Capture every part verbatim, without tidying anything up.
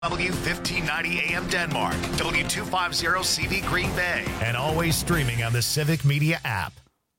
W fifteen ninety A M Denmark, W two fifty C V Green Bay, and always streaming on the Civic Media app.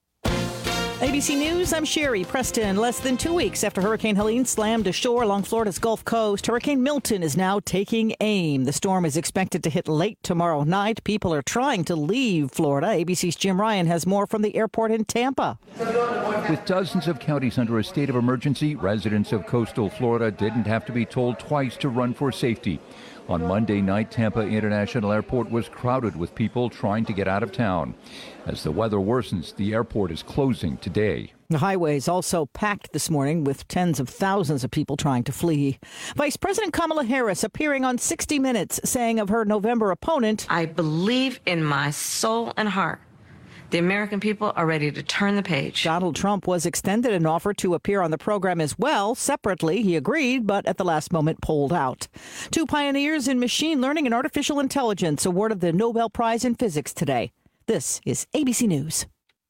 A B C News, I'm Sherry Preston. Less than two weeks after Hurricane Helene slammed ashore along Florida's Gulf Coast, Hurricane Milton is now taking aim. The storm is expected to hit late tomorrow night. People are trying to leave Florida. A B C's Jim Ryan has more from the airport in Tampa. With dozens of counties under a state of emergency, residents of coastal Florida didn't have to be told twice to run for safety. On Monday night, Tampa International Airport was crowded with people trying to get out of town. As the weather worsens, the airport is closing today. The highways also packed this morning with tens of thousands of people trying to flee. Vice President Kamala Harris appearing on sixty minutes saying of her November opponent, I believe in my soul and heart the American people are ready to turn the page. Donald Trump was extended an offer to appear on the program as well. Separately, he agreed, but at the last moment pulled out. Two pioneers in machine learning and artificial intelligence awarded the Nobel Prize in Physics today. This is A B C News.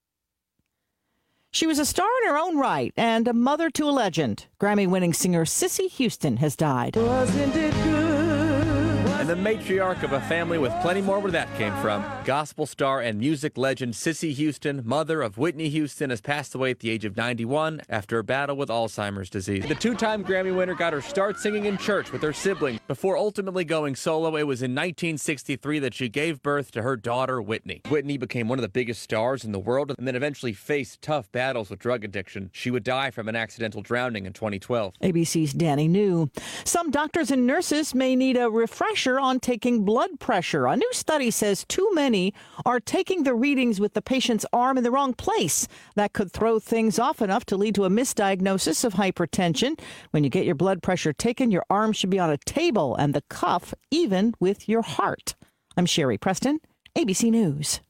She was a star in her own right and a mother to a legend. Grammy-winning singer Cissy Houston has died. Wasn't it good? And the matriarch of a family with plenty more where that came from. Gospel star and music legend Cissy Houston, mother of Whitney Houston, has passed away at the age of ninety-one after a battle with Alzheimer's disease. The two-time Grammy winner got her start singing in church with her siblings before ultimately going solo. It was in nineteen sixty-three that she gave birth to her daughter, Whitney. Whitney became one of the biggest stars in the world and then eventually faced tough battles with drug addiction. She would die from an accidental drowning in twenty twelve. A B C's Danny New. Some doctors and nurses may need a refresher on taking blood pressure. A new study says too many are taking the readings with the patient's arm in the wrong place. That could throw things off enough to lead to a misdiagnosis of hypertension. When you get your blood pressure taken, your arm should be on a table and the cuff even with your heart. I'm Sherry Preston, A B C News.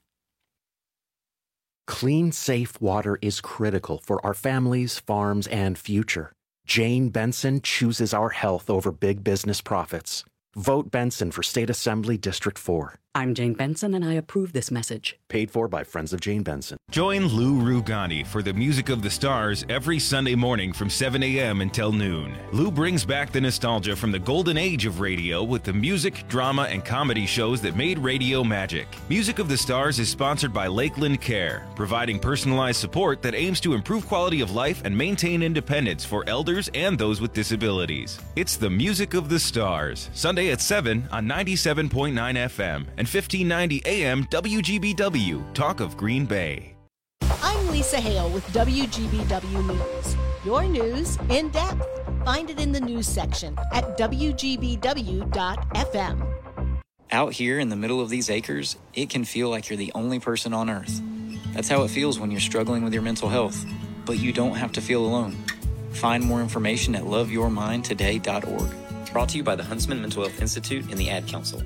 Clean, safe water is critical for our families, farms, and future. Jane Benson chooses our health over big business profits. Vote Benson for State Assembly District four. I'm Jane Benson, and I approve this message. Paid for by Friends of Jane Benson. Join Lou Rugani for the Music of the Stars every Sunday morning from seven a.m. until noon. Lou brings back the nostalgia from the golden age of radio with the music, drama, and comedy shows that made radio magic. Music of the Stars is sponsored by Lakeland Care, providing personalized support that aims to improve quality of life and maintain independence for elders and those with disabilities. It's the Music of the Stars, Sunday at seven on ninety-seven point nine F M and fifteen ninety A M W G B W, Talk of Green Bay. I'm Lisa Hale with W G B W News. Your news in depth. Find it in the news section at W G B W dot F M. Out here in the middle of these acres, it can feel like you're the only person on Earth. That's how it feels when you're struggling with your mental health. But you don't have to feel alone. Find more information at love your mind today dot org. Brought to you by the Huntsman Mental Health Institute and the Ad Council.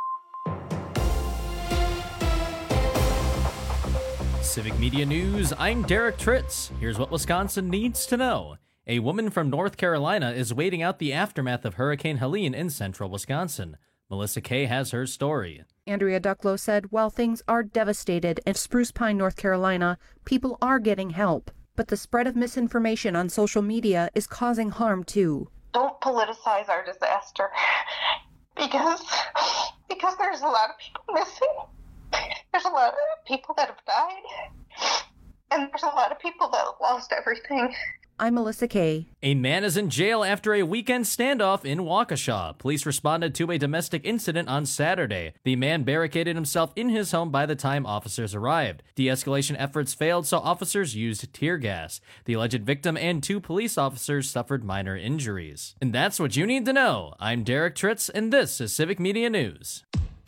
Civic Media News, I'm Derek Tritz. Here's what Wisconsin needs to know. A woman from North Carolina is waiting out the aftermath of Hurricane Helene in central Wisconsin. Melissa Kay has her story. Andrea Ducklow said, while things are devastated in Spruce Pine, North Carolina, people are getting help. But the spread of misinformation on social media is causing harm too. Don't politicize our disaster because, because there's a lot of people missing. There's a lot of people that have died, and there's a lot of people that have lost everything. I'm Melissa Kay. A man is in jail after a weekend standoff in Waukesha. Police responded to a domestic incident on Saturday. The man barricaded himself in his home by the time officers arrived. De-escalation efforts failed, so officers used tear gas. The alleged victim and two police officers suffered minor injuries. And that's what you need to know. I'm Derek Tritz, and this is Civic Media News.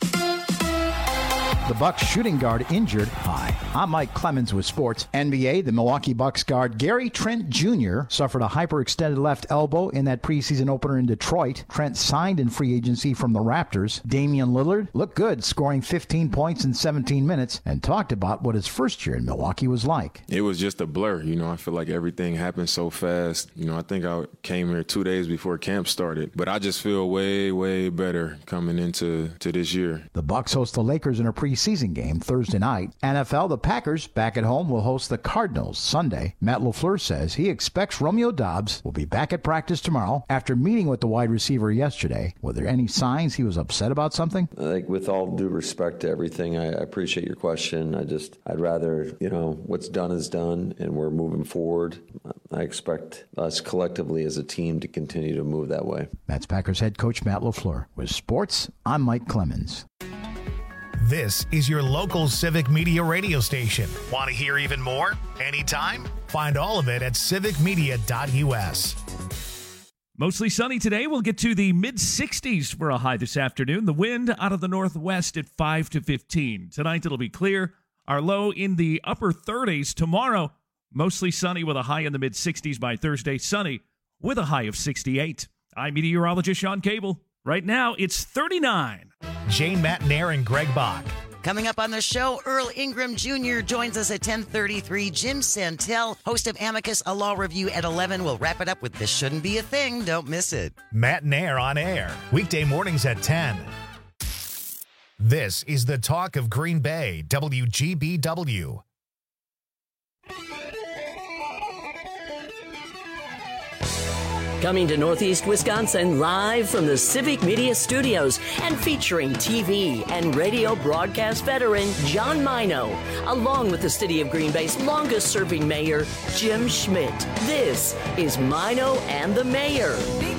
The Bucks shooting guard injured. Hi, I'm Mike Clemens with sports. N B A, the Milwaukee Bucks guard Gary Trent Junior suffered a hyperextended left elbow in that preseason opener in Detroit. Trent signed in free agency from the Raptors. Damian Lillard looked good, scoring fifteen points in seventeen minutes, and talked about what his first year in Milwaukee was like. It was just a blur. You know, I feel like everything happened so fast. You know, I think I came here two days before camp started, but I just feel way, way better coming into to this year. The Bucks host the Lakers in a preseason season game Thursday night. N F L, the Packers, back at home, will host the Cardinals Sunday. Matt LaFleur says he expects Romeo Doubs will be back at practice tomorrow after meeting with the wide receiver yesterday. Were there any signs he was upset about something? I think with all due respect to everything, I appreciate your question. I just, I'd rather, you know, what's done is done, and we're moving forward. I expect us collectively as a team to continue to move that way. That's Packers head coach Matt LaFleur. With sports, I'm Mike Clemens. This is your local Civic Media radio station. Want to hear even more? Anytime? Find all of it at civic media dot u s. Mostly sunny today. We'll get to the mid sixties for a high this afternoon. The wind out of the northwest at five to fifteen. Tonight it'll be clear. Our low in the upper thirties. Tomorrow, mostly sunny with a high in the mid sixties by Thursday. Sunny with a high of sixty-eight. I'm meteorologist Sean Cable. Right now, it's thirty-nine. Jane Matnair and Greg Bach. Coming up on the show, Earl Ingram Junior joins us at ten thirty-three. Jim Santel, host of Amicus, a law review at eleven. We'll wrap it up with This Shouldn't Be a Thing. Don't miss it. Matnair on air. Weekday mornings at ten. This is the talk of Green Bay, W G B W. Coming to Northeast Wisconsin live from the Civic Media Studios and featuring T V and radio broadcast veteran John Mino, along with the city of Green Bay's longest-serving mayor, Jim Schmidt. This is Mino and the Mayor.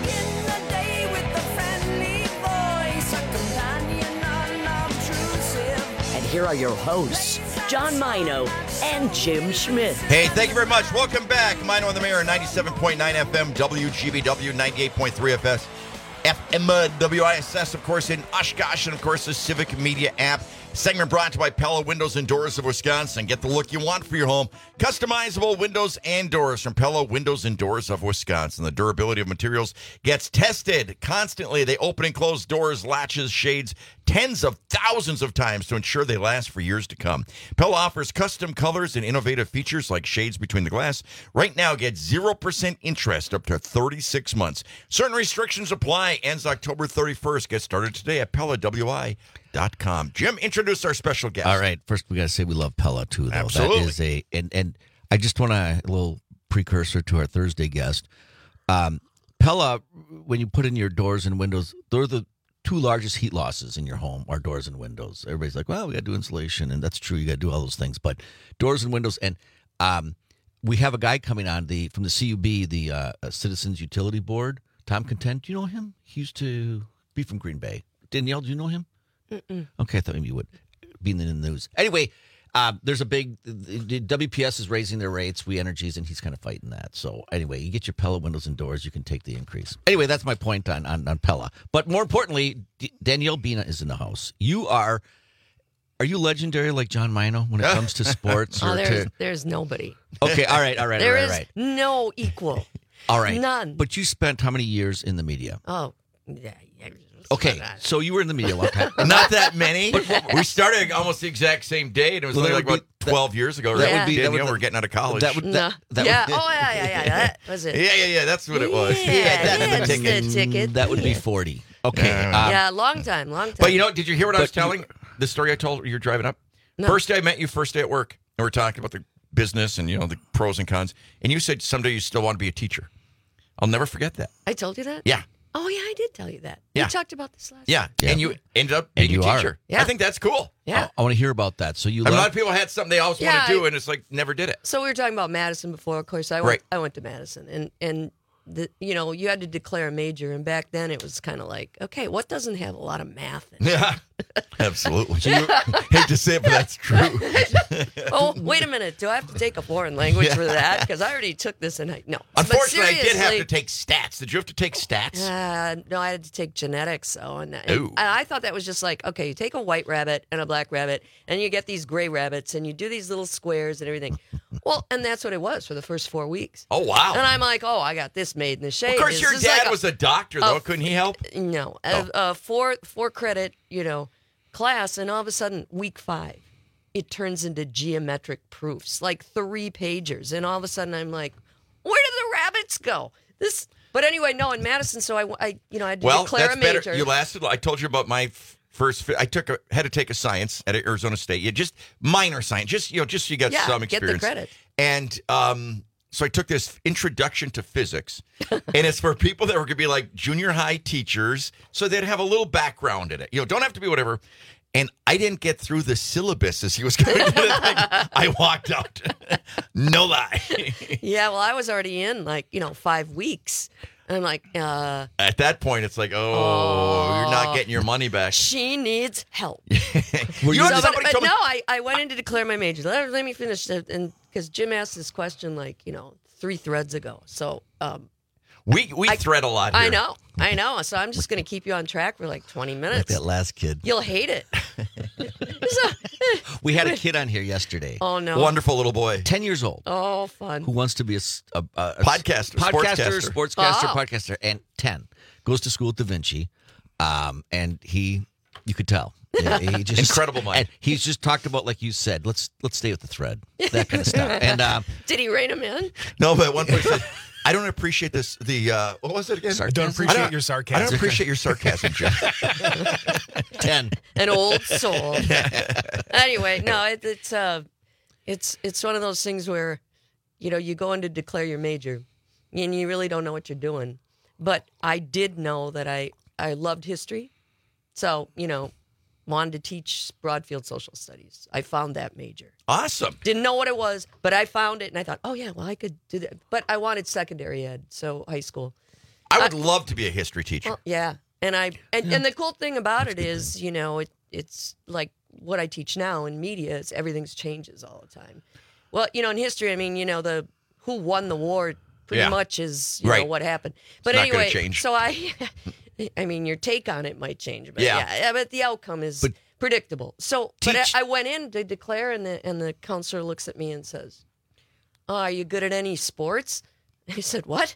And here are your hosts, John Mino and Jim Schmidt. Hey, thank you very much. Welcome back. Mino and the Mayor, ninety-seven point nine F M, W G B W, ninety-eight point three F S, F M W I S S, of course, in Oshkosh, and, of course, the Civic Media app. Segment brought to you by Pella Windows and Doors of Wisconsin. Get the look you want for your home. Customizable windows and doors from Pella Windows and Doors of Wisconsin. The durability of materials gets tested constantly. They open and close doors, latches, shades, tens of thousands of times to ensure they last for years to come. Pella offers custom colors and innovative features like shades between the glass. Right now, get zero percent interest up to thirty-six months. Certain restrictions apply. Ends October thirty-first. Get started today at Pella W I dot com. Jim, introduce our special guest. All right. First, we got to say we love Pella, too, though. Absolutely. That is a, and, and I just want to, a little precursor to our Thursday guest. Um, Pella, when you put in your doors and windows, they're the two largest heat losses in your home are doors and windows. Everybody's like, well, we got to do insulation, and that's true. You got to do all those things. But doors and windows, and um, we have a guy coming on the from the C U B, the uh, Citizens Utility Board, Tom Content. Do you know him? He used to be from Green Bay. Danielle, do you know him? Mm-mm. Okay, I thought maybe you would be in the news. Anyway, uh, there's a big, the W P S is raising their rates, We Energies, and he's kind of fighting that. So anyway, you get your Pella windows and doors, you can take the increase. Anyway, that's my point on, on, on Pella. But more importantly, D- Danielle Bina is in the house. You are, are you legendary like John Mino when it comes to sports? Oh, or there's, to... there's nobody. Okay, all right, all right, There all right, is all right. no equal. All right. None. But you spent how many years in the media? Oh, yeah. yeah. Okay, so you were in the media a long time. Not that many. We started almost the exact same day, and it was Well, only that like would about twelve years ago. that Right? would be- that Danielle, would- we're getting out of college. That would that, that yeah. would, Oh, yeah, yeah, yeah. That was it. yeah, yeah, yeah. That's what it was. Yeah, Yeah, that's yeah, the just ticket. the ticket. that would be forty. Okay. Yeah. um, yeah, long time, long time. But you know, did you hear what I was But you- telling? The story I told you're driving up. No. First day I met you, first day at work, and we're talking about the business and you know the pros and cons. And you said someday you still want to be a teacher. I'll never forget that. I told you that? Yeah. Oh, yeah, I did tell you that. Yeah. We talked about this last Yeah, Yeah. and you ended up And being you a are. teacher. Yeah. I think that's cool. Yeah. I, I want to hear about that. So you A lot left- of people had something they always Yeah, want to do, I- and it's like never did it. So we were talking about Madison before. Of course, I went. Right. I went to Madison, and and the you know you had to declare a major, and back then it was kind of like, okay, what doesn't have a lot of math in it? Yeah, absolutely. You- hate to say it, but that's true. Oh, wait a minute. Do I have to take a foreign language for that? Because I already took this, and I no. Unfortunately, But I did have to seriously- take stats. Did you have to take stats? Uh, no, I had to take genetics. So, and, and, Ooh. and I thought that was just like, okay, you take a white rabbit and a black rabbit, and you get these gray rabbits, and you do these little squares and everything. Well, and that's what it was for the first four weeks. Oh, wow. And I'm like, oh, I got this made in the shade. Of course, This your is dad like was a doctor, though. a- Couldn't he help? No, Oh. a, a four four credit, you know, class, and all of a sudden, week five, it turns into geometric proofs, like three pagers, and all of a sudden, I'm like, where did the rabbits go? This, but anyway, no, in Madison, so I, I you know, I had to Well, declare that's a major. better. You lasted. I told you about my f- first, I took a, had to take a science at Arizona State. Yeah, just minor science, just you know, just so you got Yeah, some get the experience. credit. And um, so I took this introduction to physics, and it's for people that were going to be like junior high teachers, so they'd have a little background in it. You know, don't have to be whatever. And I didn't get through the syllabus as he was going to do the thing. I walked out. No lie. Yeah, well, I was already in like, you know, five weeks. And I'm like, uh, At that point, it's like, oh, Oh. you're not getting your money back. she needs help. you So, had but somebody but come no, I, I went in to declare my major. Let, let me finish. that, And because Jim asked this question like, you know, three threads ago. So um, We we I- thread a lot here. I know. I know. So I'm just going to keep you on track for like twenty Like minutes. that last kid. You'll hate it. We had a kid on here yesterday. Oh, no. Wonderful little boy. ten years old. Oh, fun. Who wants to be a, s- a- a- a Podcaster, podcaster, sportscaster. sportscaster, Oh. podcaster, and ten goes to school at Da Vinci, um, and he, you could tell, yeah, he just Incredible mind. And he's just talked about, like you said, let's let's stay with the thread, that kind of stuff, and um, Did he rein him in? No, but at one point he said, I don't appreciate this. The uh, what was it again? Sarcasm? Don't appreciate I don't- your I sarcasm. don't appreciate your sarcasm, Jim. ten. An old soul. Anyway, no, it, it's uh, it's it's one of those things where, you know, you go in to declare your major, and you really don't know what you're doing. But I did know that I I loved history, so you know, wanted to teach Broadfield social studies. I found that major. Awesome. Didn't know what it was, but I found it, and I thought, oh yeah, well I could do that. But I wanted secondary ed, so high school. I would love to be a history teacher. Well, yeah, and I and, and the cool thing about it is, you know, it it's like what I teach now in media is everything's changes all the time. Well, you know, in history, I mean, you know, the who won the war pretty Yeah. much is you Right. know what happened. But not gonna anyway, change. so I, I mean, your take on it might change, but Yeah. yeah, yeah but the outcome is But predictable. So, but teach- I, I went in to declare, and the and the counselor looks at me and says, "Oh, are you good at any sports?" I said, "What?"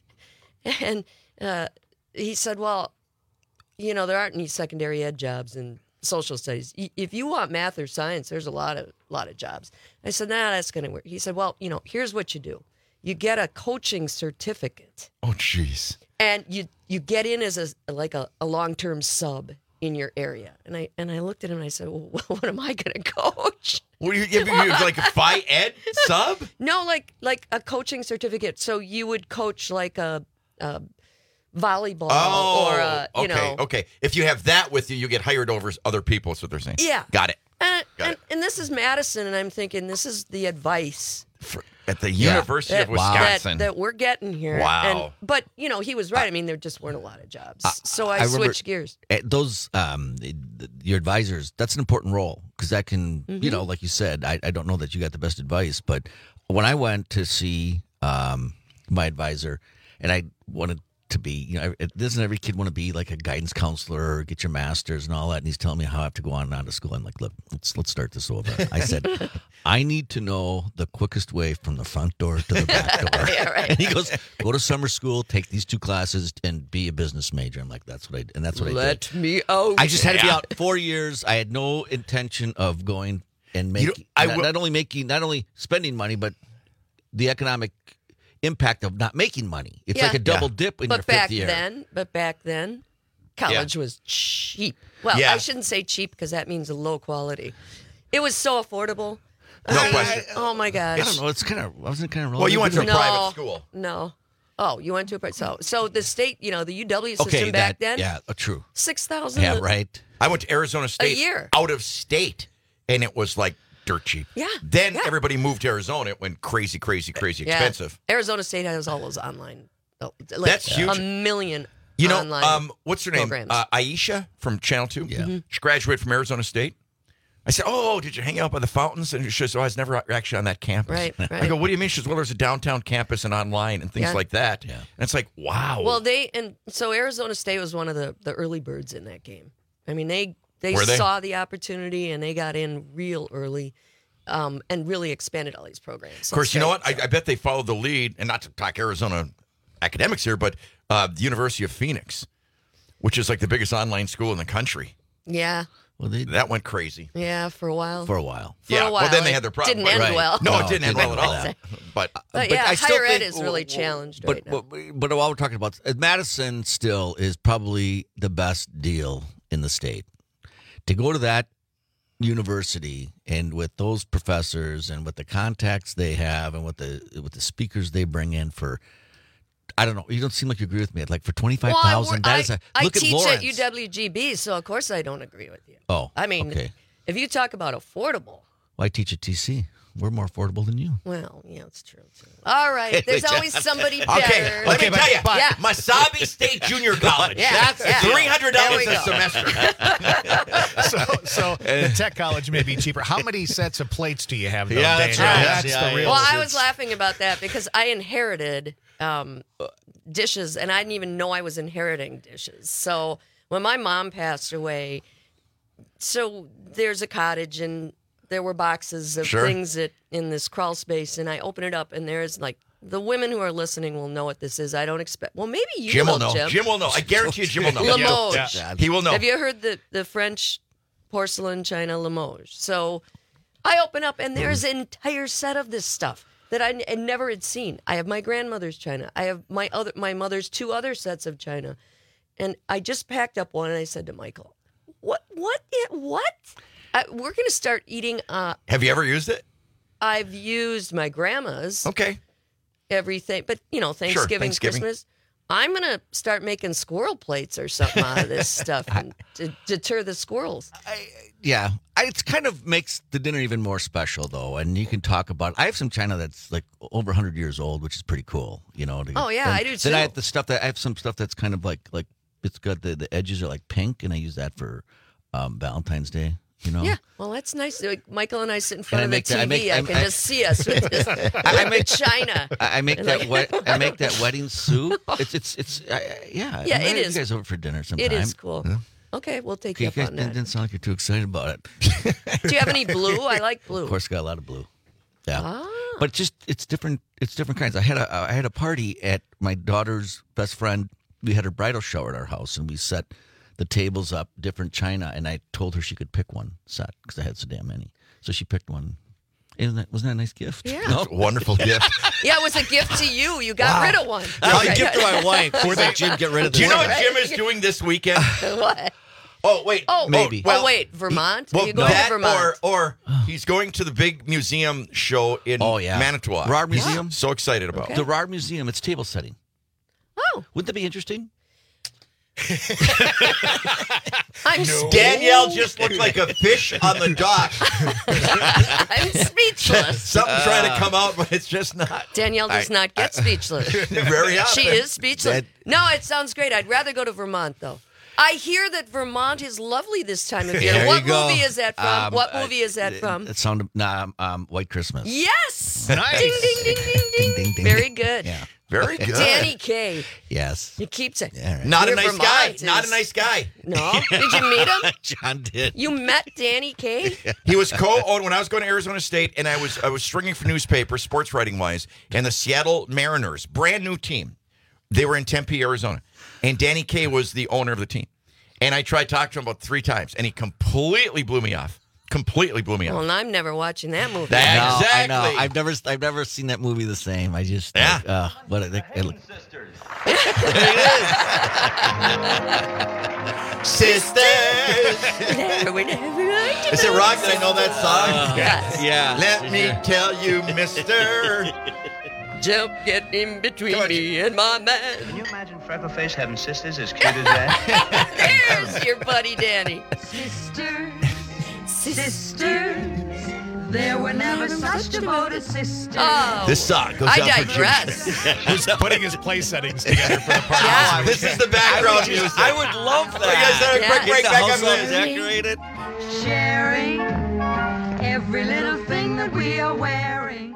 and uh, he said, "Well, you know, there aren't any secondary ed jobs in social studies. Y- If you want math or science, there's a lot of lot of jobs." I said, "Nah, that's going to work." He said, "Well, you know, here's what you do: you get a coaching certificate, Oh, jeez. and you you get in as a like a, a long term sub in your area." And I and I looked at him and I said, "Well, what am I going to coach?" What do you give you like a Phi Ed sub? No, like like a coaching certificate. So you would coach like a, a volleyball Oh, or a, you okay, know. okay. If you have that with you, you get hired over as other people. That's what they're saying. Yeah. Got it. And, Got and, and this is Madison, and I'm thinking this is the advice For, at the Yeah. University of that, Wisconsin. that, that we're getting here. Wow. And, but you know, he was right. I mean, there just weren't a lot of jobs, so I, I remember- switched gears. eh, those um, the- the- your advisors, that's an important role because that can, Mm-hmm. you know, like you said, I, I don't know that you got the best advice, but when I went to see um, my advisor, and I wanted to be, you know, it, doesn't every kid want to be like a guidance counselor or get your master's and all that? And he's telling me how I have to go on and on to school. I'm like, look, let's let's start this over. I said, I need to know the quickest way from the front door to the back door. Yeah, right. And he goes, go to summer school, take these two classes, and be a business major. I'm like, that's what I and that's what I did. Let me out. I just had to be Yeah. out four years. I had no intention of going and You making know, I not, will- not only making not only spending money, but the economic impact of not making money. It's Yeah. like a double Yeah. dip in but your fifth back year. then, but back then, college was cheap. Well, Yeah. I shouldn't say cheap because that means low quality. It was so affordable. No I mean, question. Oh my gosh. I don't know. It's kind of wasn't kind of Well, you went to a No. private school. No. Oh, you went to a private. So, so the state, you know, the U W system okay. back That, then, yeah, uh, true. six thousand. Yeah, right. I went to Arizona State year. out of state, and it was like dirt cheap. Yeah, Then yeah. everybody moved to Arizona. It went crazy, crazy, crazy Yeah. expensive. Arizona State has all those online. oh, Like That's huge. A million. You know, online um, what's her name? programs. Uh, Aisha from Channel Two. Yeah. Mhm. She graduated from Arizona State. I said, "Oh, did you hang out by the fountains?" And she says, "Oh, I was never actually on that campus." Right, I right. go, "What do you mean?" She says, "Well, there's a downtown campus and online and things Yeah. like that." Yeah. And it's like, wow. Well, they and so Arizona State was one of the, the early birds in that game. I mean, they they, Were they? saw the opportunity and they got in real early, um, and really expanded all these programs. Of course, you know what? I, I bet they followed the lead, and not to talk Arizona academics here, but uh, the University of Phoenix, which is like the biggest online school in the country. Yeah, Well, they That went crazy. yeah, for a while. for a while. For yeah. a while, well, then they it had their problem. Didn't end Right. well. No, No, it didn't end didn't well at all. end But, But, but yeah, I still higher ed think- is really challenged But, right now. but but while we're talking about uh, Madison, still is probably the best deal in the state. to go to that university and with those professors and with the contacts they have and with the with the speakers they bring in for, I don't know, you don't seem like you agree with me. Like for twenty-five thousand dollars, well, that is a, look I at teach Lawrence. at U W G B, so of course I don't agree with you. Oh, I mean, okay. if you talk about affordable. Well, I teach at T C. We're more affordable than you. Well, yeah, it's true, too. All right, there's always somebody better. Okay, let me but, tell you, but, yeah. Masabi State Junior College. Yeah, That's yeah. three hundred dollars There we a go. semester. So, so the tech college may be cheaper. How many sets of plates do you have? Though, Yeah, that's Dana? right. That's Yeah, the real. Well, I was laughing about that because I inherited um, dishes, and I didn't even know I was inheriting dishes. So when my mom passed away, so there's a cottage, and there were boxes of Sure. things that in this crawl space, and I open it up, and there's like the women who are listening will know what this is. I don't expect. Well, maybe you Jim will will know. Jim. Jim will know. I guarantee you, Jim will know. Limoges. Yeah. He will know. Have you heard the the French porcelain china Limoges? So I open up, and there's an entire set of this stuff that I, n- I never had seen. I have my grandmother's china. I have my other my mother's two other sets of china, and I just packed up one, and I said to Michael, "What? What? It, what? I, we're going to start eating." Uh, Have you ever used it? I've used my grandma's. Okay. Everything, but you know, Thanksgiving, Thanksgiving. Christmas. I'm gonna start making squirrel plates or something out of this stuff and to deter the squirrels. Yeah, I, it's kind of makes the dinner even more special, though. And you can talk about. I have some china that's like over one hundred years old, which is pretty cool. You know. To, Oh, yeah, and I do, Then I too. have the stuff that I have some stuff that's kind of like like it's got the the edges are like pink, and I use that for um, Valentine's Day. You know. Yeah, well, that's nice. Like, Michael and I sit in front And of I the make T V. that- I I, make- can I- just see us with this I with make the china. I I make And that like- wet, I make that wedding soup. It's it's it's I, I- yeah. Yeah, I'm it gonna have is. You guys over for dinner sometime. It is cool. Yeah. Okay, we'll take Okay, you you up guys on didn't, that. didn't sound like you're too excited about it. Do you have any blue? I like blue. Of course, got a lot of blue. Yeah, Ah. but just it's different. It's different kinds. I had a I had a party at my daughter's best friend. We had her bridal shower at our house, and we set the tables up, different china, and I told her she could pick one set because I had so damn many. So she picked one. Isn't that wasn't that a nice gift? Yeah. No? Wonderful gift. Yeah, it was a gift to you. You got Wow. rid of one. I'll give to my wife. Before that, Jim, get rid of Do you this know one. what Jim is doing this weekend? What? Oh, wait. Oh, Maybe. Oh, wait, Vermont? Are Well, you going that to Vermont? or or he's going to the big museum show in Oh, yeah. Manitowoc. Rard Museum? So excited about. The Rard Museum. It's table setting. Oh, wouldn't that be interesting? I'm No. Danielle just looked like a fish on the dock. I'm speechless. Something trying to come out, but it's just not. Danielle does I- not get I- speechless. Very often. She is speechless. That- No, it sounds great. I'd rather go to Vermont, though. I hear that Vermont is lovely this time of year. There What you go. movie is that from? Um, what uh, movie is that it- from? It sounded nah, um, um, White Christmas. Yes. Nice. Ding, ding, ding, ding, ding. ding, ding. Very good. Yeah. Very good. Danny Kaye. Yes. He keeps it. Yeah, right. Not a Near nice Vermont guy. is- Not a nice guy. No. Did you meet him? John did. You met Danny Kaye? He was co-owned when I was going to Arizona State, and I was I was stringing for newspapers, sports writing wise, and the Seattle Mariners, brand new team. They were in Tempe, Arizona, and Danny Kaye was the owner of the team. And I tried talking to him about three times, and he completely blew me off. Completely blew me off. Well, and I'm never watching that movie. That- No, I know. Exactly. I've never, I've never seen that movie the same. I just, Yeah. like, uh, what it, it, it, Sisters. Is it wrong that I know that song? Yes. yeah. Let me tell you, mister. Jump, get in between me and my man. Can you imagine Freckleface having sisters as cute as that? There's your buddy Danny. Sisters, sisters, there were never such devoted sisters. Oh, This song goes I out for Jim. digress. Who's putting his play settings together for the party? Yeah. This is the background music. I would love that. Oh, you guys had a Yeah. quick break Get the back house on all this. decorated. Sharing every little thing that we are wearing.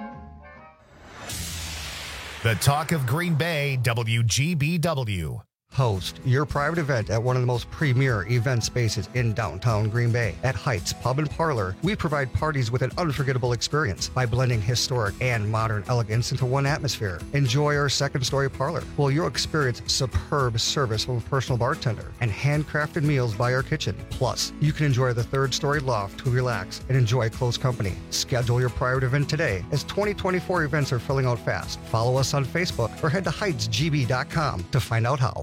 The Talk of Green Bay, W G B W. Host your private event at one of the most premier event spaces in downtown Green Bay. At Heights Pub and Parlor, we provide parties with an unforgettable experience by blending historic and modern elegance into one atmosphere. Enjoy our second story parlor, where you'll experience superb service from a personal bartender and handcrafted meals by our kitchen. Plus, you can enjoy the third story loft to relax and enjoy close company. Schedule your private event today, as twenty twenty-four events are filling out fast. Follow us on Facebook or head to heights g b dot com to find out how.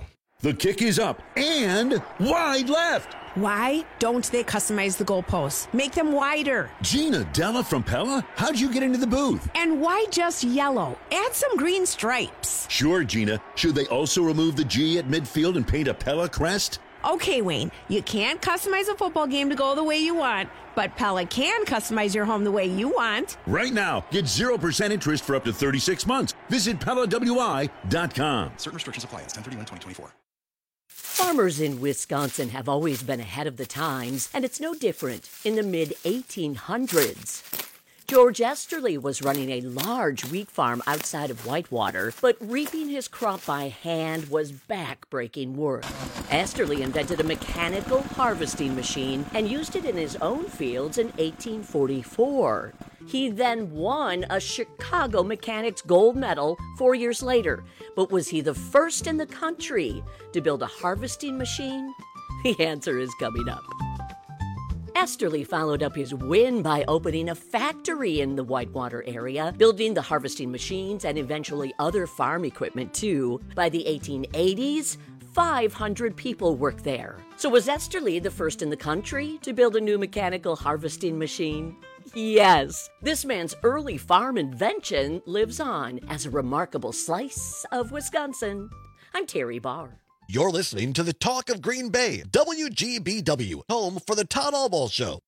The kick is up and wide left. Why don't they customize the goalposts? Make them wider. Gina Della from Pella, how'd you get into the booth? And why just yellow? Add some green stripes. Sure, Gina. Should they also remove the G at midfield and paint a Pella crest? Okay, Wayne, you can't customize a football game to go the way you want, but Pella can customize your home the way you want. Right now, get zero percent interest for up to thirty-six months. Visit Pella W I dot com. Certain restrictions apply. It's ten thirty-one twenty twenty-four. Farmers in Wisconsin have always been ahead of the times, and it's no different in the mid eighteen hundreds. George Esterly was running a large wheat farm outside of Whitewater, but reaping his crop by hand was back-breaking work. Esterly invented a mechanical harvesting machine and used it in his own fields in eighteen forty-four. He then won a Chicago Mechanics gold medal four years later. But was he the first in the country to build a harvesting machine? The answer is coming up. Esterly followed up his win by opening a factory in the Whitewater area, building the harvesting machines and eventually other farm equipment too. By the eighteen eighties, five hundred people worked there. So was Esterly the first in the country to build a new mechanical harvesting machine? Yes, this man's early farm invention lives on as a remarkable slice of Wisconsin. I'm Terry Barr. You're listening to the Talk of Green Bay, W G B W, home for the Todd Albaugh Show.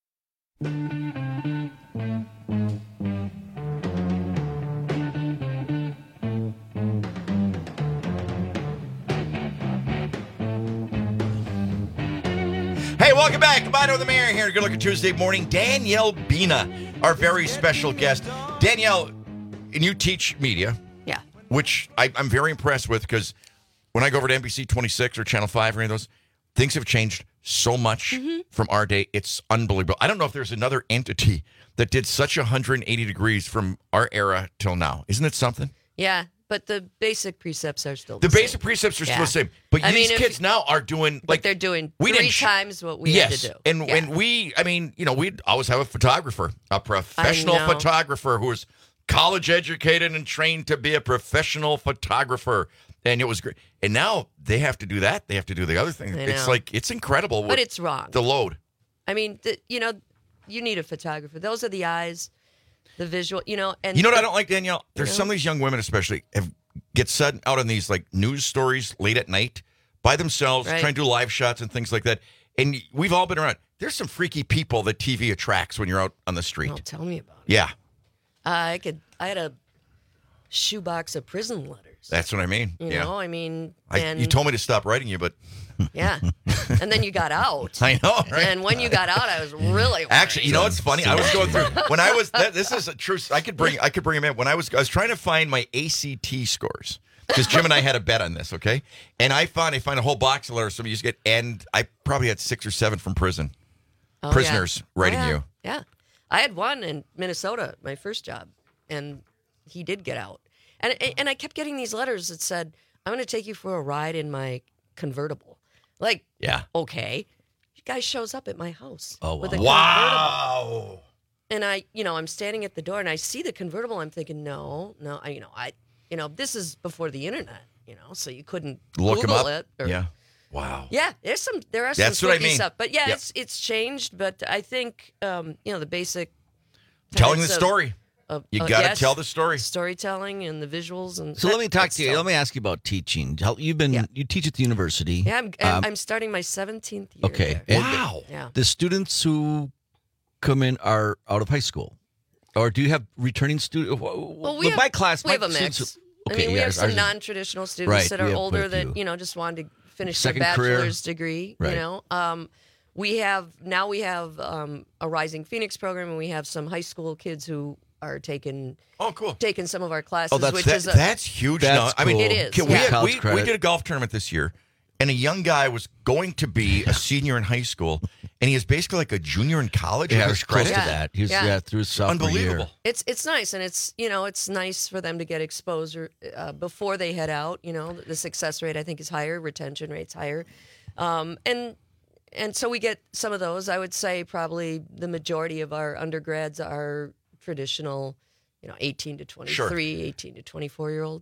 Hey, welcome back. Mino the Mayor here. Good looking Tuesday morning. Danielle Bina, our very special guest. Danielle, and you teach media. Yeah. Which I, I'm very impressed with because when I go over to N B C twenty-six or Channel five or any of those, things have changed so much mm-hmm. from our day. It's unbelievable. I don't know if there's another entity that did such one hundred eighty degrees from our era till now. Isn't it something? Yeah. But the basic precepts are still the, the The basic same. precepts are yeah. still the same. But I these mean, kids if, now are doing like they're doing we three didn't sh- times what we yes. had to do. And yeah. and we, I mean, you know, we'd always have a photographer, a professional photographer who was college educated and trained to be a professional photographer. And it was great. And now they have to do that. They have to do the other thing. It's like, it's incredible. But it's wrong. The load. I mean, the, you know, you need a photographer. Those are the eyes, the visual, you know. And you know what the, I don't like, Danielle? There's you know? some of these young women especially have get set out on these like news stories late at night by themselves, right. trying to do live shots and things like that. And we've all been around. There's some freaky people that T V attracts when you're out on the street. Oh, tell me about it. Yeah. Uh, I could. I had a shoebox of prison letters. That's what I mean. You yeah. know, I mean, I, and, you told me to stop writing you, but yeah. And then you got out. I know, right? And when you got out, I was really worried. Actually, you know what's funny? I was going through when I was. This is a true. I could bring. I could bring him in when I was. I was trying to find my A C T scores. Because Jim and I had a bet on this, okay? And I found I found a whole box of letters somebody used to get, and I probably had six or seven from prison. Oh, Prisoners yeah. writing oh, yeah. you. Yeah. I had one in Minnesota, my first job, and he did get out. And and I kept getting these letters that said, I'm going to take you for a ride in my convertible. Like, yeah. Okay. Guy shows up at my house. Oh, wow. With a wow. convertible. And I, you know, I'm standing at the door, and I see the convertible. I'm thinking, no, no, I, you know, I... You know, this is before the internet, you know, so you couldn't look Google him up. it. Or, yeah. Wow. Yeah, there's some, there are some That's what I spooky mean. stuff. But yeah, yep. it's it's changed. But I think, um, you know, the basic telling the of, story. Of, you uh, got to yes, tell the story. Storytelling and the visuals and. So that, let me talk to you. stuff. Let me ask you about teaching. You've been yeah. you teach at the university. Yeah, I'm, I'm, um, I'm starting my seventeenth year. Okay. There. Wow. Yeah. The students who come in are out of high school, or do you have returning students? Well, we have, my class. We my have a mix. students, I okay, mean, we yeah, have some ours, non-traditional students right, that we are have older quite a that few. you know just wanted to finish Second their career. bachelor's degree. Right. You know, um, we have now we have um, a Rising Phoenix program, and we have some high school kids who are taking oh cool taking some of our classes. Oh, that's which that, is a, that's huge. That's now. I mean, it is. Okay, we, yeah. had, we, we did a golf tournament this year, and a young guy was going to be a senior in high school, and he is basically like a junior in college. Yeah, with I his was close credit. to that. He was Yeah. yeah, through his sophomore Unbelievable. year. It's it's nice, and it's you know it's nice for them to get exposure uh, before they head out. You know, the success rate I think is higher, retention rate's higher, um, and and so we get some of those. I would say probably the majority of our undergrads are traditional, you know, eighteen to twenty-three, Sure. eighteen to twenty-four year olds.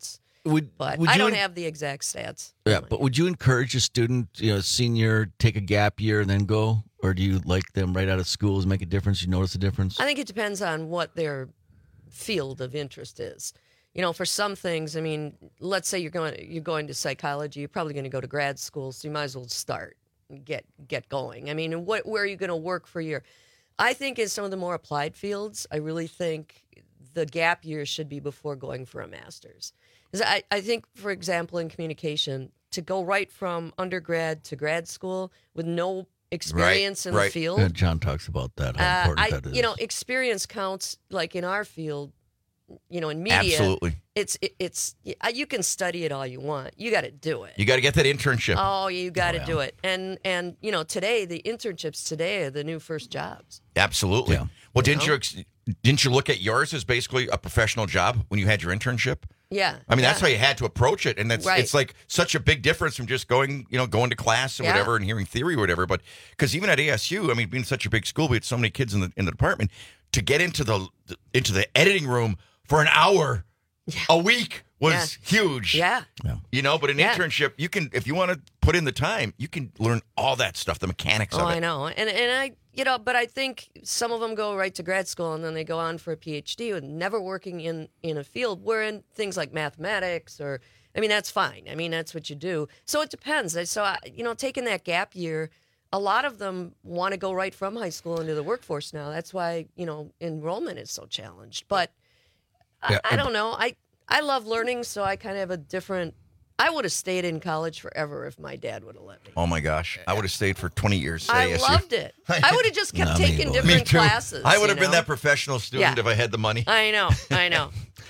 Would, but would I you don't en- have the exact stats. Yeah, but would you encourage a student, you know, senior, take a gap year and then go? Or do you like them right out of school? Does it make a difference? You notice a difference? I think it depends on what their field of interest is. You know, for some things, I mean, let's say you're going you're going to psychology, you're probably going to go to grad school, so you might as well start and get get going. I mean, what where are you going to work for your? I think in some of the more applied fields, I really think the gap year should be before going for a master's. Because I, I think, for example, in communication, to go right from undergrad to grad school with no experience right, in right. the field. Yeah, John talks about that, how Uh, important I, that is. you know, experience counts. Like in our field, you know, in media, Absolutely. it's it, it's you can study it all you want. You got to do it. You got to get that internship. Oh, you got to Oh, yeah. do it. And and you know, today the internships today are the new first jobs. Absolutely. Well, didn't know? you ex- didn't you look at yours as basically a professional job when you had your internship? Yeah. I mean, yeah. that's how you had to approach it, and that's Right. it's like such a big difference from just going, you know, going to class or Yeah. whatever and hearing theory or whatever. But because even at A S U, I mean, being such a big school, we had so many kids in the in the department to get into the into the editing room for an hour a week was huge. Yeah. You know, but an Yeah. internship, you can if you want to put in the time, you can learn all that stuff, the mechanics Oh, of it. I know. And and I, you know, but I think some of them go right to grad school and then they go on for a P H D with never working in, in a field where in things like mathematics or, I mean, that's fine. I mean, that's what you do. So it depends. So, I, you know, taking that gap year, a lot of them want to go right from high school into the workforce now. That's why, you know, enrollment is so challenged. But Yeah, I, I don't know. I, I love learning, so I kind of have a different, I would have stayed in college forever if my dad would have let me. Oh my gosh, I would have stayed for twenty years. at I A S U. loved it. I would have just kept Not me, taking boy. different Me too. classes. I would you have been know? that professional student Yeah. if I had the money. I know. I know.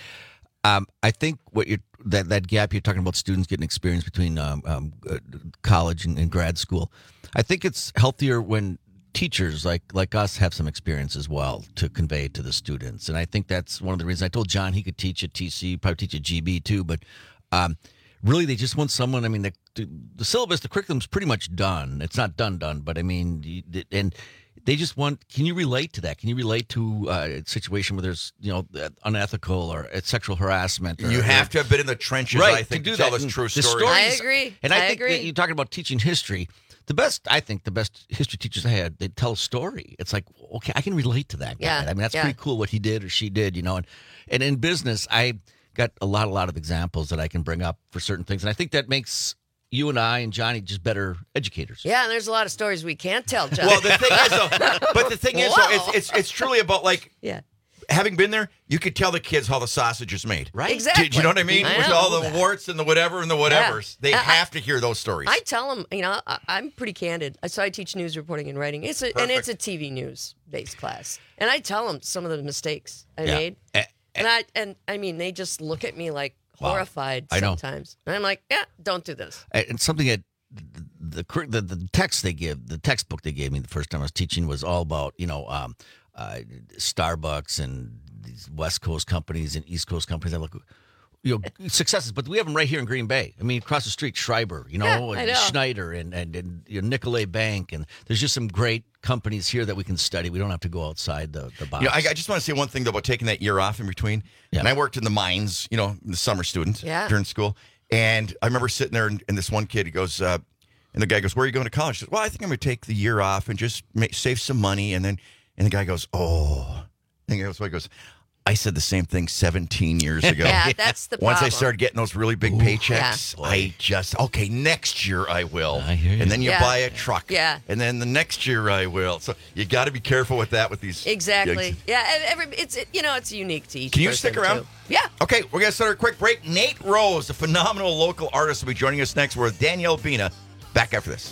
Um, I think what you that that gap you're talking about, students getting experience between um, um, uh, college and, and grad school. I think it's healthier when teachers like like us have some experience as well to convey to the students, and I think that's one of the reasons I told John he could teach at T C, probably teach at G B too. But um, really, they just want someone. I mean, the, the syllabus, the curriculum's pretty much done. It's not done done, but I mean, you- and. They just want. Can you relate to that? Can you relate to uh, a situation where there's, you know, unethical or uh, sexual harassment? Or, You have to have been in the trenches, right, I think, to do to tell that. this And true the story. I stories- agree. And I, I think agree. that you're talking about teaching history. The best, I think, the best history teachers I had, they tell a story. It's like, okay, I can relate to that guy. Yeah, I mean, that's yeah. pretty cool what he did or she did, you know. And and in business, I got a lot, a lot of examples that I can bring up for certain things, and I think that makes you and I and Johnny just better educators. Yeah, and there's a lot of stories we can't tell, John. Well, the thing is, though, but the thing is, though, Whoa. it's, it's it's truly about like yeah. having been there. You could tell the kids how the sausage is made, Right? Exactly. Do you know what I mean? I With know all the that. warts and the whatever and the whatevers, they I- I- have to hear those stories. I tell them, you know, I, I'm pretty candid. So I teach news reporting and writing. It's a, and it's a T V news based class, and I tell them some of the mistakes I Yeah. made, Eh, and I and I mean they just look at me like Wow. horrified I know. sometimes, and I'm like, yeah, don't do this. And something that the, the the the text they give, the textbook they gave me the first time I was teaching was all about, you know, um, uh, Starbucks and these West Coast companies and East Coast companies. I look, you know, successes, but we have them right here in Green Bay. I mean, across the street, Schreiber, you know, Yeah, I and know. Schneider and and, and you know, Nicolay Bank, and there's just some great companies here that we can study. We don't have to go outside the the box. You know, I, I just want to say one thing though about taking that year off in between. Yeah. And I worked in the mines, you know, the summer student Yeah. during school. And I remember sitting there, and, and this one kid, he goes, uh, and the guy goes, "Where are you going to college?" He says, "Well, I think I'm going to take the year off and just make, save some money." And then, and the guy goes, "Oh," and he goes, "What?" He goes, "I said the same thing seventeen years ago." Yeah, that's the Once I problem. started getting those really big paychecks, I just okay. Next year I will, I hear you. and then you Yeah. buy a truck, Yeah. and then the next year I will. So you got to be careful with that with these Exactly. gigs. Yeah, and every it's you know it's unique to each. Can you person, stick around? too. Yeah. Okay, we're going to start a quick break. Nate Rose, a phenomenal local artist, will be joining us next. We're with Danielle Bina. Back after this.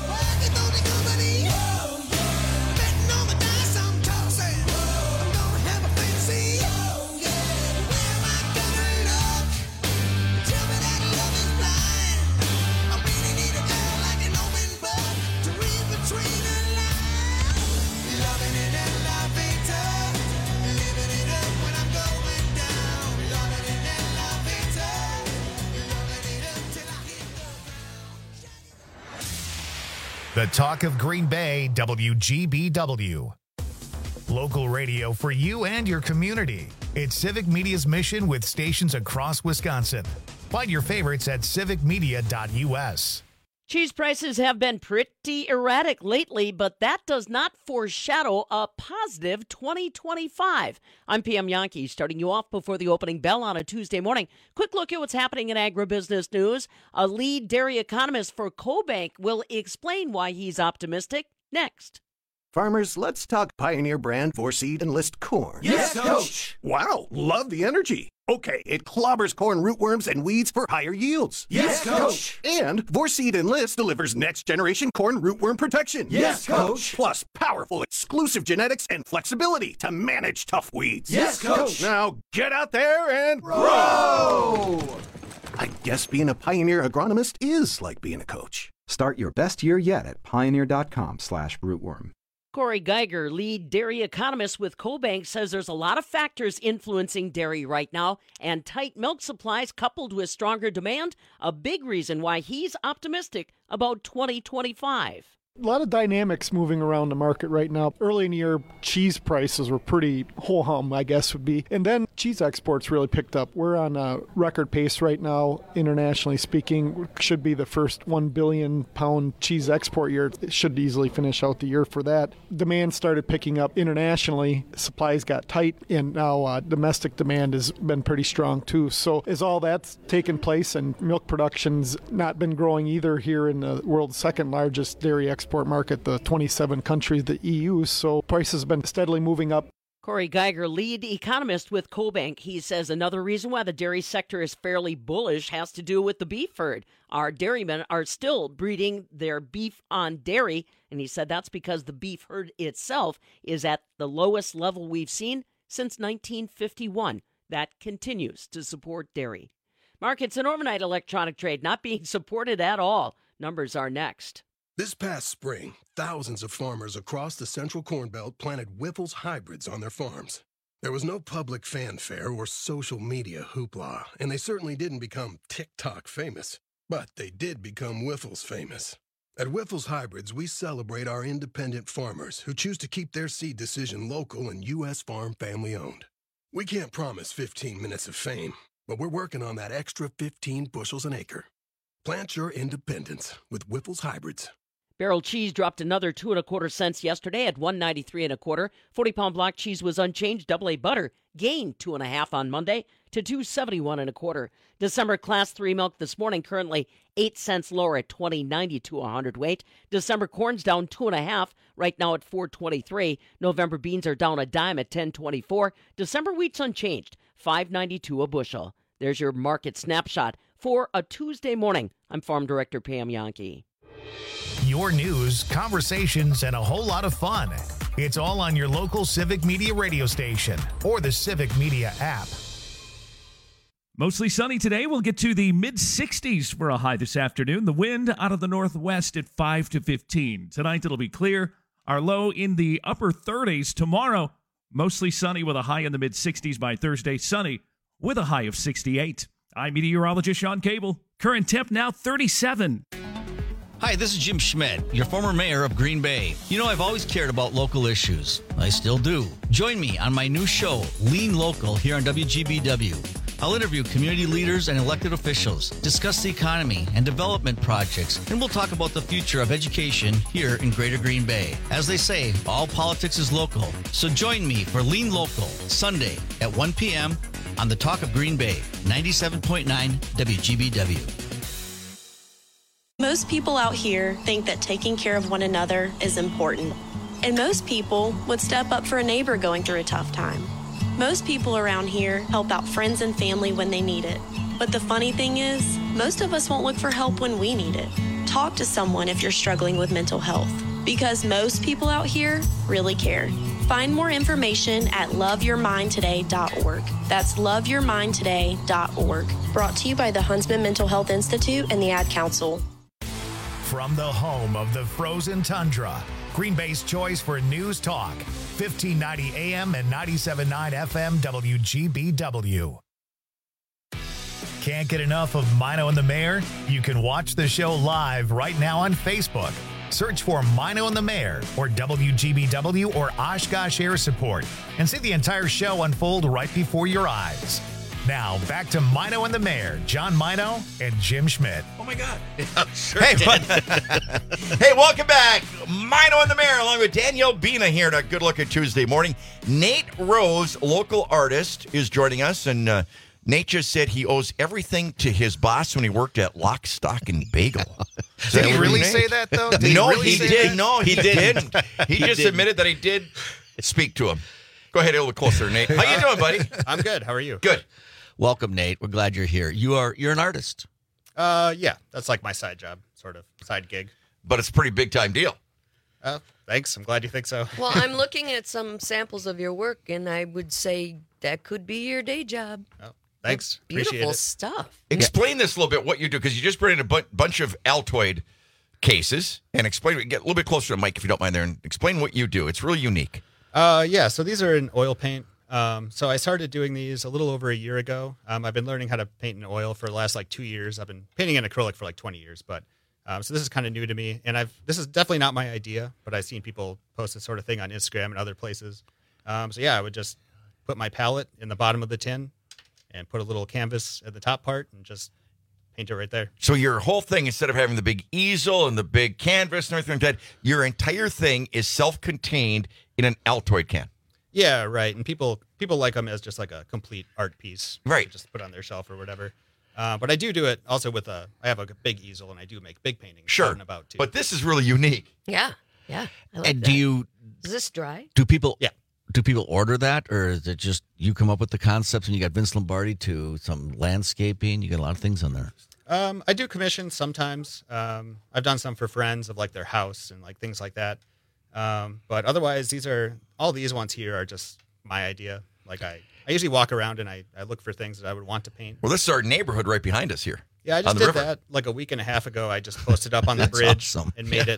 The talk of Green Bay, W G B W. Local radio for you and your community. It's Civic Media's mission with stations across Wisconsin. Find your favorites at civic media dot U S. Cheese prices have been pretty erratic lately, but that does not foreshadow a positive twenty twenty-five. I'm P M Yankee, starting you off before the opening bell on a Tuesday morning. Quick look at what's happening in agribusiness news. A lead dairy economist for CoBank will explain why he's optimistic next. Farmers, let's talk Pioneer brand four-seed Enlist corn. Yes, Coach! Wow, love the energy. Okay, it clobbers corn rootworms and weeds for higher yields. Yes, Coach! And four-seed Enlist delivers next-generation corn rootworm protection. Yes, Coach! Plus powerful exclusive genetics and flexibility to manage tough weeds. Yes, Coach! Now get out there and grow! I guess being a Pioneer agronomist is like being a coach. Start your best year yet at pioneer.com slash rootworm. Corey Geiger, lead dairy economist with CoBank, says there's a lot of factors influencing dairy right now, and tight milk supplies coupled with stronger demand, a big reason why he's optimistic about twenty twenty-five. A lot of dynamics moving around the market right now. Early in the year, cheese prices were pretty ho-hum, I guess would be. And then cheese exports really picked up. We're on a record pace right now, internationally speaking. Should be the first one billion pound cheese export year. It should easily finish out the year for that. Demand started picking up internationally. Supplies got tight, and now uh, domestic demand has been pretty strong too. So as all that's taken place, and milk production's not been growing either here in the world's second largest dairy export export market, the twenty-seven countries, the E U, so prices have been steadily moving up. Corey Geiger, lead economist with CoBank. He says another reason why the dairy sector is fairly bullish has to do with the beef herd. Our dairymen are still breeding their beef on dairy, and he said that's because the beef herd itself is at the lowest level we've seen since nineteen fifty-one. That continues to support dairy. Markets and overnight electronic trade not being supported at all. Numbers are next. This past spring, thousands of farmers across the Central Corn Belt planted Wyffels hybrids on their farms. There was no public fanfare or social media hoopla, and they certainly didn't become TikTok famous. But they did become Wyffels famous. At Wyffels Hybrids, we celebrate our independent farmers who choose to keep their seed decision local and U S farm family owned. We can't promise fifteen minutes of fame, but we're working on that extra fifteen bushels an acre. Plant your independence with Wyffels Hybrids. Barrel cheese dropped another two and a quarter cents yesterday at one ninety-three and a quarter. forty pound block cheese was unchanged. Double A butter gained two and a half on Monday to two seventy-one and a quarter. December class three milk this morning currently eight cents lower at twenty ninety-two a hundredweight. December corn's down two and a half right now at four twenty-three. November beans are down a dime at ten twenty-four. December wheat's unchanged, five ninety-two a bushel. There's your market snapshot for a Tuesday morning. I'm Farm Director Pam Yankee. Your news, conversations, and a whole lot of fun. It's all on your local Civic Media radio station or the Civic Media app. Mostly sunny today. We'll get to the mid sixties for a high this afternoon. The wind out of the northwest at five to fifteen. Tonight it'll be clear. Our low in the upper thirties. Tomorrow, mostly sunny with a high in the mid sixties. By Thursday, sunny with a high of sixty-eight. I'm meteorologist Sean Cable. Current temp now thirty-seven. Hi, this is Jim Schmidt, your former mayor of Green Bay. You know, I've always cared about local issues. I still do. Join me on my new show, Lean Local, here on W G B W. I'll interview community leaders and elected officials, discuss the economy and development projects, and we'll talk about the future of education here in Greater Green Bay. As they say, all politics is local. So join me for Lean Local, Sunday at one p.m. on the Talk of Green Bay, ninety-seven point nine W G B W. Most people out here think that taking care of one another is important. And most people would step up for a neighbor going through a tough time. Most people around here help out friends and family when they need it. But the funny thing is, most of us won't look for help when we need it. Talk to someone if you're struggling with mental health, because most people out here really care. Find more information at love your mind today dot org. That's love your mind today dot org. Brought to you by the Huntsman Mental Health Institute and the Ad Council. From the home of the frozen tundra, Green Bay's choice for news talk, fifteen ninety A M and ninety-seven point nine F M W G B W. Can't get enough of Mino and the Mayor? You can watch the show live right now on Facebook. Search for Mino and the Mayor or W G B W or Oshkosh Air Support and see the entire show unfold right before your eyes. Now, back to Mino and the Mayor, John Mino and Jim Schmidt. Oh, my God. Sure hey, hey, welcome back. Mino and the Mayor, along with Danielle Bina here on a Good Look at Tuesday morning. Nate Rose, local artist, is joining us, and uh, Nate just said he owes everything to his boss when he worked at Lock, Stock, and Bagel. Did he really say that, though? Did no, he, really he say did. that? No, he, he didn't. didn't. He, He just didn't. admitted that he did speak to him. Go ahead, a little closer, Nate. How you doing, buddy? I'm good. How are you? Good. Welcome, Nate. We're glad you're here. You are you're an artist. Uh, yeah, that's like my side job, sort of side gig. But it's a pretty big time deal. Uh, thanks. I'm glad you think so. Well, I'm looking at some samples of your work, and I would say that could be your day job. Oh, thanks. That's beautiful Appreciate it. stuff. Explain this a little bit, what you do, because you just brought in a bu- bunch of Altoid cases, and explain. Get a little bit closer to the mic, if you don't mind, there, and explain what you do. It's really unique. Uh, yeah. So these are in oil paint. Um, so I started doing these a little over a year ago. Um, I've been learning how to paint in oil for the last like two years. I've been painting in acrylic for like twenty years, but um, so this is kind of new to me. And I've this is definitely not my idea, but I've seen people post this sort of thing on Instagram and other places. Um, so yeah, I would just put my palette in the bottom of the tin and put a little canvas at the top part and just paint it right there. So your whole thing, instead of having the big easel and the big canvas and everything like that, your entire thing is self-contained in an Altoid can. Yeah, right. And people people like them as just like a complete art piece, right? Just put on their shelf or whatever. Uh, but I do do it also with a. I have a big easel and I do make big paintings. Sure, out and about too. But this is really unique. Yeah, yeah. I like And that. do you Is this dry? do people yeah. do people order that, or is it just you come up with the concepts and you got Vince Lombardi to some landscaping? You got a lot of things on there. Um, I do commissions sometimes. Um, I've done some for friends of like their house and like things like that. Um, but otherwise, these are all these ones here are just my idea. Like I, I usually walk around and I, I look for things that I would want to paint. Well, this is our neighborhood right behind us here. Yeah, I just on the did river. that like a week and a half ago. I just posted up on the That's bridge awesome. and made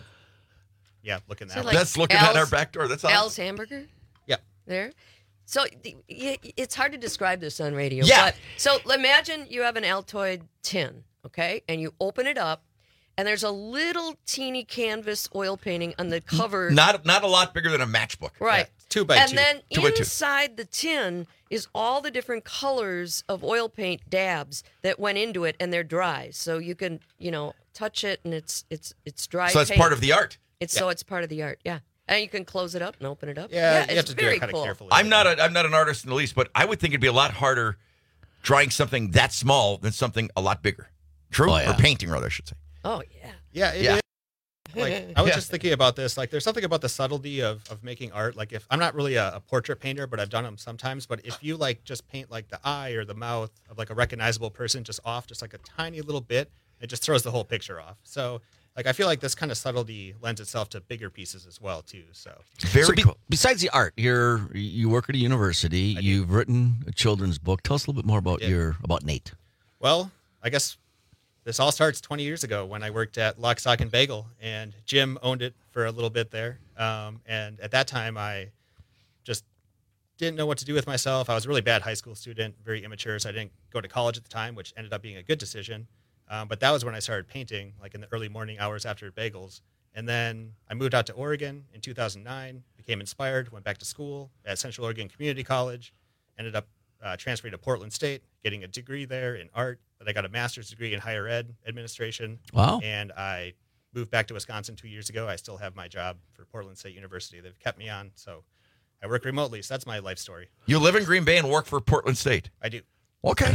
Yeah. it. Yeah, looking So that way. like That's looking Al's, at our back door. That's awesome. Al's Hamburger. Yeah. There. So the- y- it's hard to describe this on radio. Yeah. But, so imagine you have an Altoid tin, okay, and you open it up, and there's a little teeny canvas oil painting on the cover. Not not a lot bigger than a matchbook. Right. Two by and two. then Two by two. inside the tin is all the different colors of oil paint dabs that went into it, and they're dry. So you can, you know, touch it, and it's it's it's dry. So it's paint. part of the art. It's Yeah. so it's part of the art. Yeah, and you can close it up and open it up. Yeah, you it's have to do very it kind cool. of carefully. I'm not a I'm not an artist in the least, but I would think it'd be a lot harder drawing something that small than something a lot bigger. True? Oh, yeah. Or painting, rather, I should say. Oh yeah. Yeah, it Yeah. is. Like I was Yeah. just thinking about this. Like, there's something about the subtlety of, of making art. Like, if I'm not really a, a portrait painter, but I've done them sometimes. But if you like just paint like the eye or the mouth of like a recognizable person just off, just like a tiny little bit, it just throws the whole picture off. So, like, I feel like this kind of subtlety lends itself to bigger pieces as well too. So, Very So be- cool. Besides the art, you're you work at a university. You've written a children's book. Tell us a little bit more about Yeah. your about Nate. well, I guess this all starts twenty years ago when I worked at Lock, Stock, and Bagel, and Jim owned it for a little bit there. Um, and at that time, I just didn't know what to do with myself. I was a really bad high school student, very immature, so I didn't go to college at the time, which ended up being a good decision. Um, but that was when I started painting, like in the early morning hours after bagels. And then I moved out to Oregon in two thousand nine, became inspired, went back to school at Central Oregon Community College, ended up uh, transferring to Portland State, getting a degree there in art. Then I got a master's degree in higher ed administration. Wow. And I moved back to Wisconsin two years ago. I still have my job for Portland State University. They've kept me on, so I work remotely. So that's my life story. You live in Green Bay and work for Portland State. I do. Okay.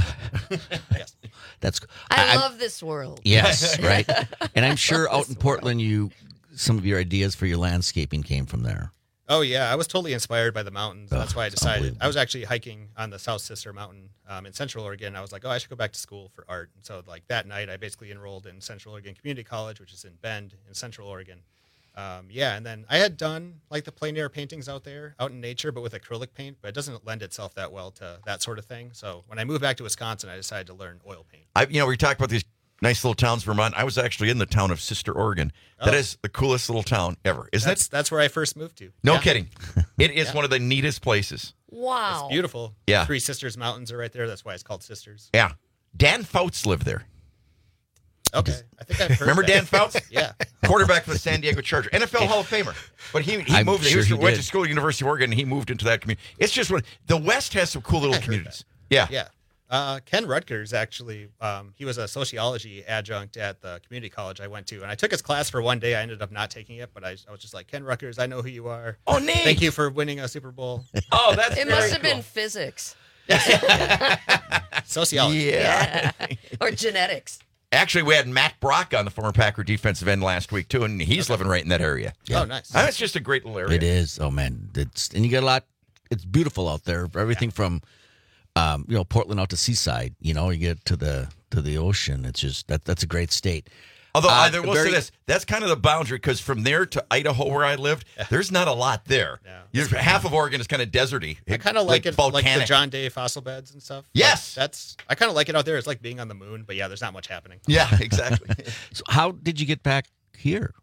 Yes. That's I, I'm- love this world. Yes, right. And I'm sure out in Portland, you some of your ideas for your landscaping came from there. Oh yeah, I was totally inspired by the mountains. Oh, That's why I it's decided. unbelievable. I was actually hiking on the South Sister Mountain um, in Central Oregon. I was like, oh, I should go back to school for art. And so like that night, I basically enrolled in Central Oregon Community College, which is in Bend in Central Oregon. Um, yeah, and then I had done like the plein air paintings out there, out in nature, but with acrylic paint. But it doesn't lend itself that well to that sort of thing. So when I moved back to Wisconsin, I decided to learn oil paint. I, you know, we talked about these nice little towns, Vermont. I was actually in the town of Sister, Oregon. That Oh. is the coolest little town ever. Isn't That's it? that's where I first moved to. No Yeah. kidding. It is Yeah. one of the neatest places. Wow. It's beautiful. Yeah. Three Sisters Mountains are right there. That's why it's called Sisters. Yeah. Dan Fouts lived there. Okay, I think I've heard Remember that. Dan Fouts? Yeah. Quarterback for the San Diego Chargers, N F L Hall of Famer. But he he I'm moved. sure he, was, he went did. to school at University of Oregon, and he moved into that community. It's just one. The West has some cool little I heard communities. Yeah. Yeah. Uh, Ken Rutgers, actually, um, he was a sociology adjunct at the community college I went to, and I took his class for one day. I ended up not taking it, but I, I was just like, Ken Rutgers, I know who you are. Oh, neat. Thank you for winning a Super Bowl. Oh, that's It very must have cool. been physics. Sociology. Yeah. Or genetics. Actually, we had Matt Brock on, the former Packer defensive end, last week, too, and he's living right in that area. Oh, nice. That's just a great little area. It is. Oh man, it's and you get a lot. It's beautiful out there. Everything from, um, you know, Portland out to Seaside. You know, you get to the to the ocean. It's just that that's a great state. Although Uh, I will very- say this, that's kind of the boundary, because from there to Idaho, where I lived, there's not a lot there. You're- half of Oregon is kind of deserty. I kind of like, it, like the volcanic. John Day fossil beds and stuff. Yes. Like, that's I kind of like it out there. It's like being on the moon, but yeah, there's not much happening. Yeah, exactly. So how did you get back here?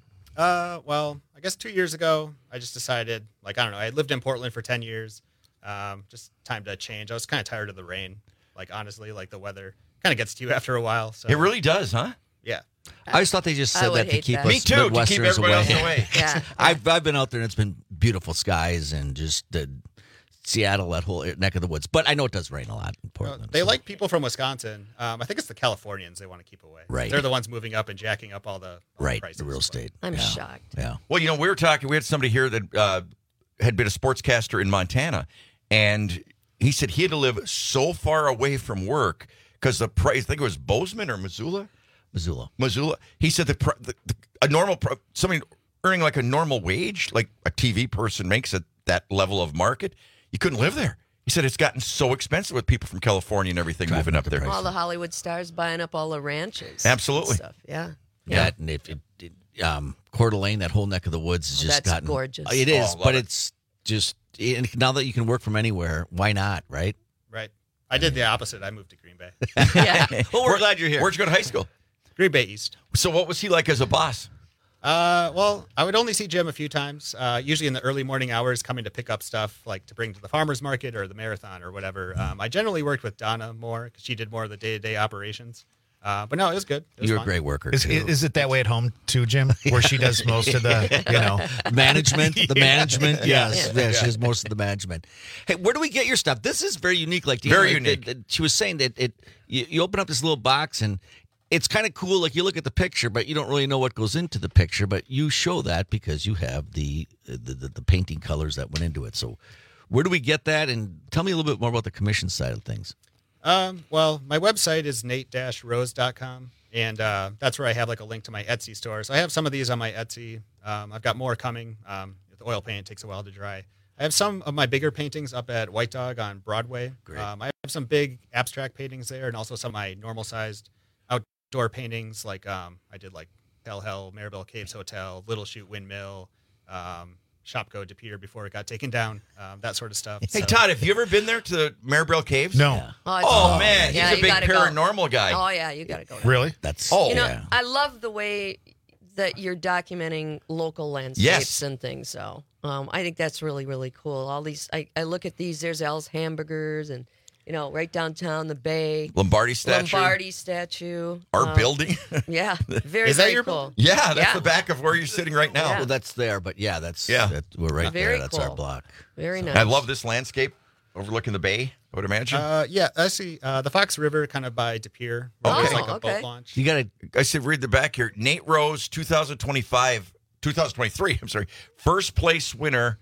Uh, well, I guess two years ago, I just decided, like, I don't know, I had lived in Portland for ten years. Um, just time to change. I was kind of tired of the rain. Like, honestly, like the weather kind of gets to you after a while. So It really does, huh? Yeah. I always thought they just I said would that to hate keep that. us Me too, to keep Midwesterners everybody else away. away. Yeah. I've I've been out there and it's been beautiful skies and just the Seattle, that whole neck of the woods. But I know it does rain a lot in Uh, Portland. they so- like people from Wisconsin. Um, I think it's the Californians they want to keep away. Right. They're the ones moving up and jacking up all the, all the right prices. the real estate. I'm yeah. shocked. Yeah. Well, you know, we were talking, we had somebody here that uh, had been a sportscaster in Montana, and he said he had to live so far away from work because the price, I think it was Bozeman or Missoula? Missoula. Missoula. He said the, pr- the, the a normal, pr- somebody earning like a normal wage, like a T V person makes at that level of market, you couldn't live there. He said it's gotten so expensive with people from California and everything Driving moving up up the there. price. All the Hollywood stars buying up all the ranches. Absolutely. And stuff. Yeah. Yeah, and if it, it, um, Coeur d'Alene, that whole neck of the woods has Oh, just that's gotten gorgeous. It is, Oh, love but it. it's just and now that you can work from anywhere, why not? Right? Right. I did the opposite. I moved to Green Bay. Yeah. Well, we're glad you're here. Where'd you go to high school? Green Bay East. So what was he like as a boss? Uh, well, I would only see Jim a few times, uh, usually in the early morning hours, coming to pick up stuff like to bring to the farmer's market or the marathon or whatever. Um, I generally worked with Donna more because she did more of the day-to-day operations. Uh, but no, it was good. It was You're fun. a great worker. Is, too. is it that way at home too, Jim? Where she does most of the, you know, management, the Yeah. management. Yes, Yeah. yeah, she does most of the management. Hey, where do we get your stuff? This is very unique. Like Very like, unique. it- it- she was saying that it. You, you open up this little box and it's kind of cool. Like you look at the picture, but you don't really know what goes into the picture. But you show that because you have the the, the, the painting colors that went into it. So, where do we get that? And tell me a little bit more about the commission side of things. Um, well, my website is nate dash rose dot com, and uh, that's where I have like a link to my Etsy store. So I have some of these on my Etsy. Um, I've got more coming. Um, the oil paint takes a while to dry. I have some of my bigger paintings up at White Dog on Broadway. Great. Um, I have some big abstract paintings there, and also some of my normal-sized outdoor paintings. Like um, I did like Hell Hell, Maribel Caves Hotel, Little Chute Windmill, um, Shopko De Peter before it got taken down, um, that sort of stuff. Hey, So- Todd, have you ever been there to the Maribel Caves? No. Yeah. Oh, it's Oh, awesome. man, Yeah, he's a you big gotta go. paranormal guy. Oh, yeah, you got to go. Really? That's Oh, You know, yeah. I love the way that you're documenting local landscapes Yes. and things. So um, I think that's really, really cool. All these, I, I look at these. There's Al's Hamburgers, and you know, right downtown the Bay, Lombardi statue. Lombardi statue, Our um, building. Yeah, very, Is that very your cool. building? Yeah, that's Yeah. the back of where you're sitting right now. Yeah. Well, that's there, but yeah, that's Yeah. That, we're right Very there. That's our cool. block. Very nice. I love this landscape overlooking the bay, I would imagine. Uh, yeah, I see uh, the Fox River kind of by De Pere. Where Okay. There's like a Oh, okay. boat launch. You got to I said, read the back here. Nate Rose, twenty twenty-five, twenty twenty-three, I'm sorry. First place winner,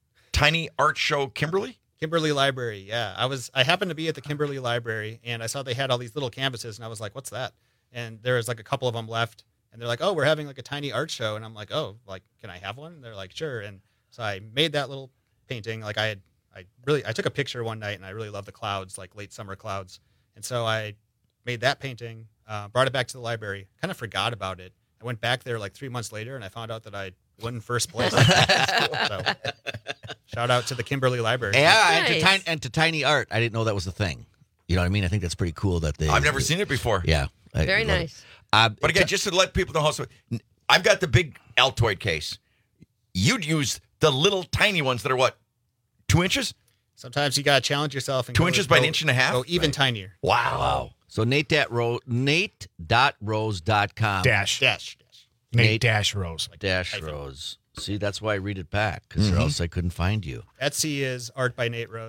Tiny Art Show Kimberly. Kimberly Library, yeah. I was I happened to be at the Kimberly Library and I saw they had all these little canvases and I was like, what's that? And there was like a couple of them left and they're like, oh, we're having like a tiny art show. And I'm like, oh, like, can I have one? And they're like, sure. And so I made that little painting. Like I had, I really, I took a picture one night and I really love the clouds, like late summer clouds. And so I made that painting, uh, brought it back to the library, kind of forgot about it. I went back there like three months later and I found out that I won first place. So, shout out to the Kimberly Library. Yeah, and, to Nice. tiny, and to Tiny Art. I didn't know that was a thing. You know what I mean? I think that's pretty cool that they. I've never seen it before. Yeah. I Very love it. nice. Uh, But again, just to let people know how, so I've got the big Altoid case. You'd use the little tiny ones that are what, two inches? Sometimes you gotta challenge yourself and Two go- inches by an go- inch and a half? Go even tinier. Wow. So Nate dot Ro- Nate dot rose dot com. dash. Dash. dash. Nate, Nate- dash Rose. Dash hyphen. Rose. See, that's why I read it back, because Mhm. or else I couldn't find you. Etsy is Art by Nate Rose.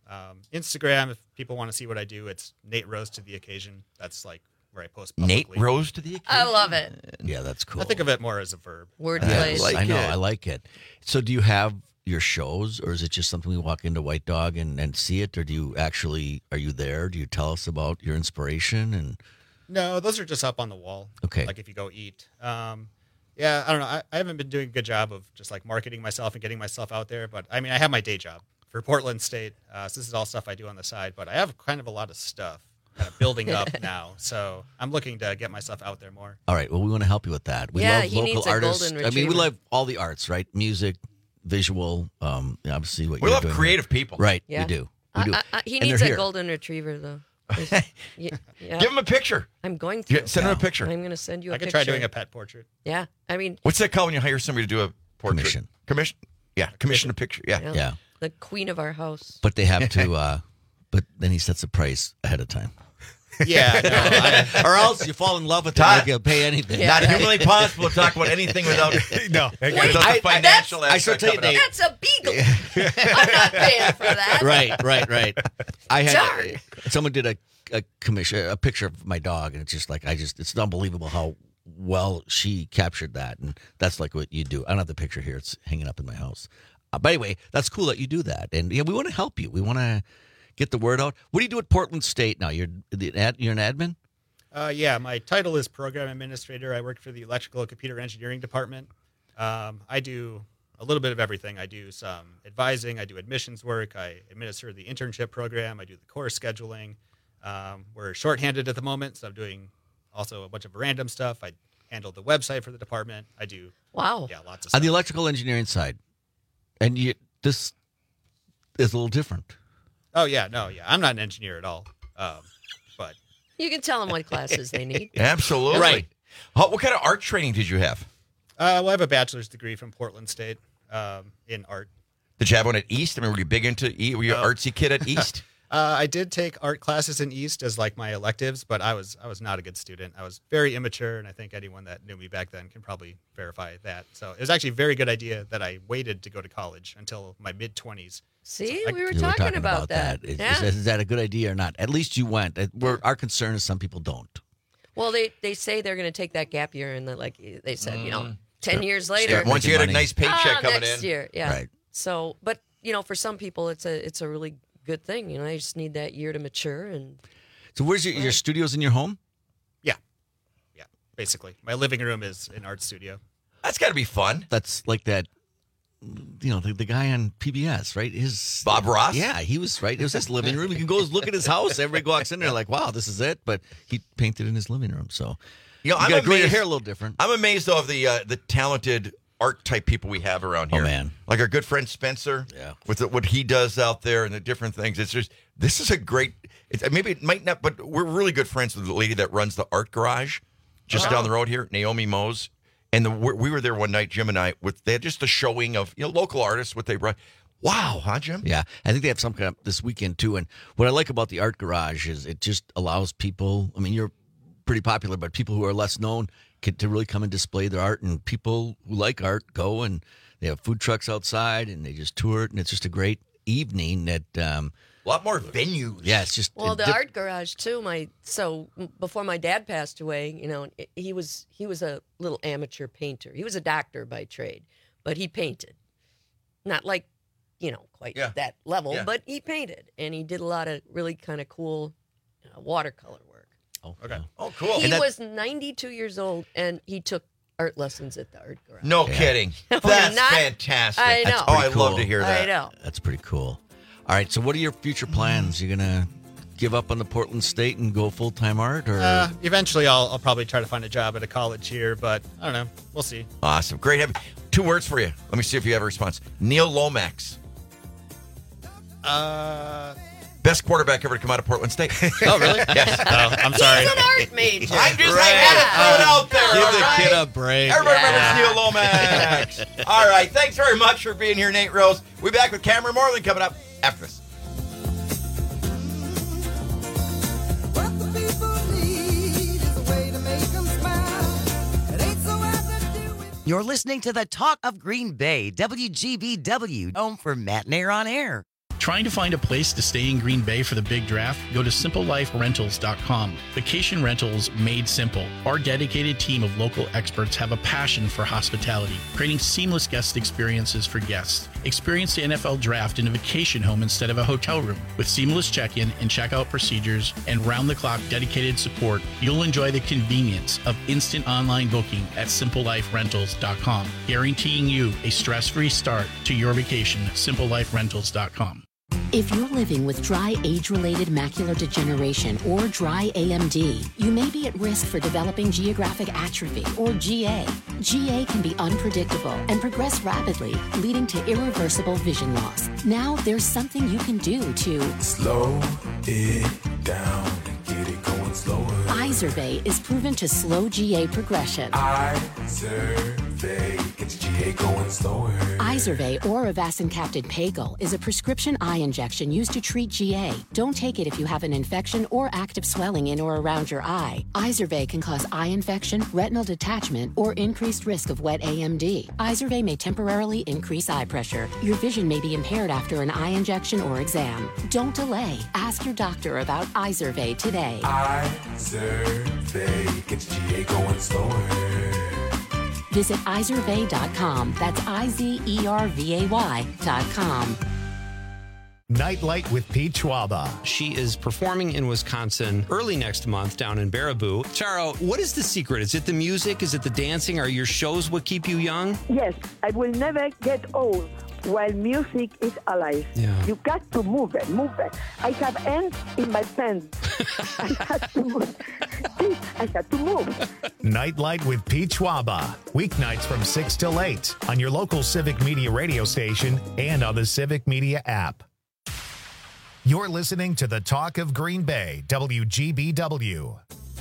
Um, Instagram, if people want to see what I do, it's Nate Rose to the occasion. That's like where I post Nate publicly. Rose to the occasion. I love it. Yeah, that's cool. I think of it more as a verb. Word Yeah, plays. like I know. it. I like it. So, do you have your shows, or is it just something we walk into White Dog and, and see it, or do you actually are you there? Do you tell us about your inspiration and? No, those are just up on the wall. Okay. Like if you go eat. Um, yeah, I don't know. I, I haven't been doing a good job of just like marketing myself and getting myself out there. But I mean, I have my day job for Portland State. Uh, so this is all stuff I do on the side. But I have kind of a lot of stuff kind of building up now. So I'm looking to get myself out there more. All right. Well, we want to help you with that. We Yeah, love he local needs a artists. golden I mean, we retriever. love all the arts, right? Music, visual. Um, obviously, what We you're love doing. creative people. Right. Yeah. We do. We do. I, I, he And needs they're a here. golden retriever, though. yeah, yeah. Give him a picture. I'm going to. Yeah, send him a picture. I'm going to send you a I could picture. try doing a pet portrait. Yeah. I mean, What's that called when you hire somebody to do a portrait? Commission. Commission. Yeah, commission a picture. Yeah. yeah, Yeah. the queen of our house. But they have to. Uh, but then he sets a price ahead of time. Yeah. No, I, or else you fall in love with them. Todd. You can pay anything. Yeah. Not humanly possible to talk about anything without No. without the I- financial I shall aspect tell you, of it. Nate. That's a beagle. I'm not paying for that. Right, right, right. I had Darn. someone did a, a commission, a picture of my dog, and it's just like I just, it's unbelievable how well she captured that, and that's like what you do. I don't have the picture here; it's hanging up in my house. Uh, but anyway, that's cool that you do that, and yeah, we want to help you. We want to get the word out. What do you do at Portland State now? You're the ad, you're an admin. Uh, yeah, my title is program administrator. I work for the electrical and computer engineering department. Um, I do a little bit of everything. I do some advising. I do admissions work. I administer the internship program. I do the course scheduling. Um, we're shorthanded at the moment, so I'm doing also a bunch of random stuff. I handle the website for the department. I do Wow. yeah lots of On stuff. the electrical engineering side, and you, this is a little different. Oh yeah, no, yeah, I'm not an engineer at all. Um, but You can tell them what classes they need. Absolutely. Right. How, what kind of art training did you have? uh, well, I have a bachelor's degree from Portland State um, in art. Did you have one at East? I mean, were you big into E? Were you an No. artsy kid at East? Uh, I did take art classes in East as like my electives, but I was I was not a good student. I was very immature, and I think anyone that knew me back then can probably verify that. So it was actually a very good idea that I waited to go to college until my mid twenties. See, So I- we were We talking, were talking about, that. Is, yeah. is, is that a good idea or not? At least you went. Uh, We're, our concern is some people don't. Well, they, they say they're going to take that gap year, and they're like they said, you know, ten years later. Yeah, once you get a nice paycheck ah, coming next in. year, yeah. Right. So, but you know, for some people, it's a it's a really good thing. You know, they just need that year to mature. And So where's your, your studios in your home? Yeah, yeah. Basically, my living room is an art studio. That's got to be fun. That's like that, you know, the, the guy on P B S, right? His Bob Ross? Yeah, he was right. It was his living room. You can go look at his house. Everybody walks in there like, wow, this is it. But he painted in his living room. So You know, you I'm got to grow your amazed- hair a little different. I'm amazed though of the uh, the talented art type people we have around here. Oh, man. Like our good friend Spencer. Yeah. With the, what he does out there and the different things. It's just this is a great. It's, maybe it might not, but we're really good friends with the lady that runs the art garage just Oh. down the road here, Naomi Mose. And the, we were there one night, Jim and I. With they had just a showing of you know local artists, what they brought. Wow, huh, Jim? Yeah, I think they have some kind of this weekend too. And what I like about the art garage is it just allows people. I mean, you're pretty popular, but people who are less known can to really come and display their art. And people who like art go and they have food trucks outside and they just tour it, and it's just a great evening. That um, a lot more venues. Yeah, it's just well, it the dip- art garage too. My so m- before my dad passed away, you know, i- he was he was a little amateur painter. He was a doctor by trade, but he painted, not like, you know, quite Yeah. that level, Yeah. but he painted, and he did a lot of really kind of cool uh, watercolor work. Oh, Okay. Oh, cool. He And that- was ninety-two years old, and he took art lessons at the art garage. No kidding. No, That's not- fantastic. I know. That's Oh, pretty I love cool. to hear that. I know. That's pretty cool. All right, so what are your future plans? You gonna give up on the Portland State and go full time art, or Uh, eventually, I'll I'll probably try to find a job at a college here, but I don't know. We'll see. Awesome. Great. Have, two words for you. Let me see if you have a response. Neil Lomax. Uh, Best quarterback ever to come out of Portland State. oh, really? Yes. Oh, I'm sorry. He's an art major. I'm just I had to throw it out there. give all the right? kid a break? Everybody Yeah. remembers Neil Lomax. All right. Thanks very much for being here, Nate Rose. We'll be back with Cameron Moreland coming up after this. You're listening to the Talk of Green Bay, W G B W, home for Matt Nair on Air. Trying to find a place to stay in Green Bay for the big draft? Go to simple life rentals dot com. Vacation rentals made simple. Our dedicated team of local experts have a passion for hospitality, creating seamless guest experiences for guests. Experience the N F L draft in a vacation home instead of a hotel room. With seamless check-in and check-out procedures and round-the-clock dedicated support, you'll enjoy the convenience of instant online booking at simple life rentals dot com, guaranteeing you a stress-free start to your vacation. simple life rentals dot com. If you're living with dry age-related macular degeneration or dry A M D, you may be at risk for developing geographic atrophy or G A. G A can be unpredictable and progress rapidly, leading to irreversible vision loss. Now there's something you can do to slow it down and get it going slower. Izervay is proven to slow G A progression. Izervay gets G A going slower. Izervay or avacincaptad pagel is a prescription eye injection used to treat G A. Don't take it if you have an infection or active swelling in or around your eye. Izervay can cause eye infection, retinal detachment, or increased risk of wet A M D. Izervay may temporarily increase eye pressure. Your vision may be impaired after an eye injection or exam. Don't delay. Ask your doctor about Izervay today. Izervay gets G A going slower. Visit izervay dot com. That's I Z E R V A Y dot com. Nightlight with Pete Schwaba. She is performing in Wisconsin early next month down in Baraboo. Charo, what is the secret? Is it the music? Is it the dancing? Are your shows what keep you young? Yes, I will never get old while music is alive. Yeah. You got to move it, move it. I have ants in my pants. I have to move. I have to move. Nightlight with Pete Schwaba. Weeknights from six till eight on your local Civic Media radio station and on the Civic Media app. You're listening to the Talk of Green Bay, W G B W.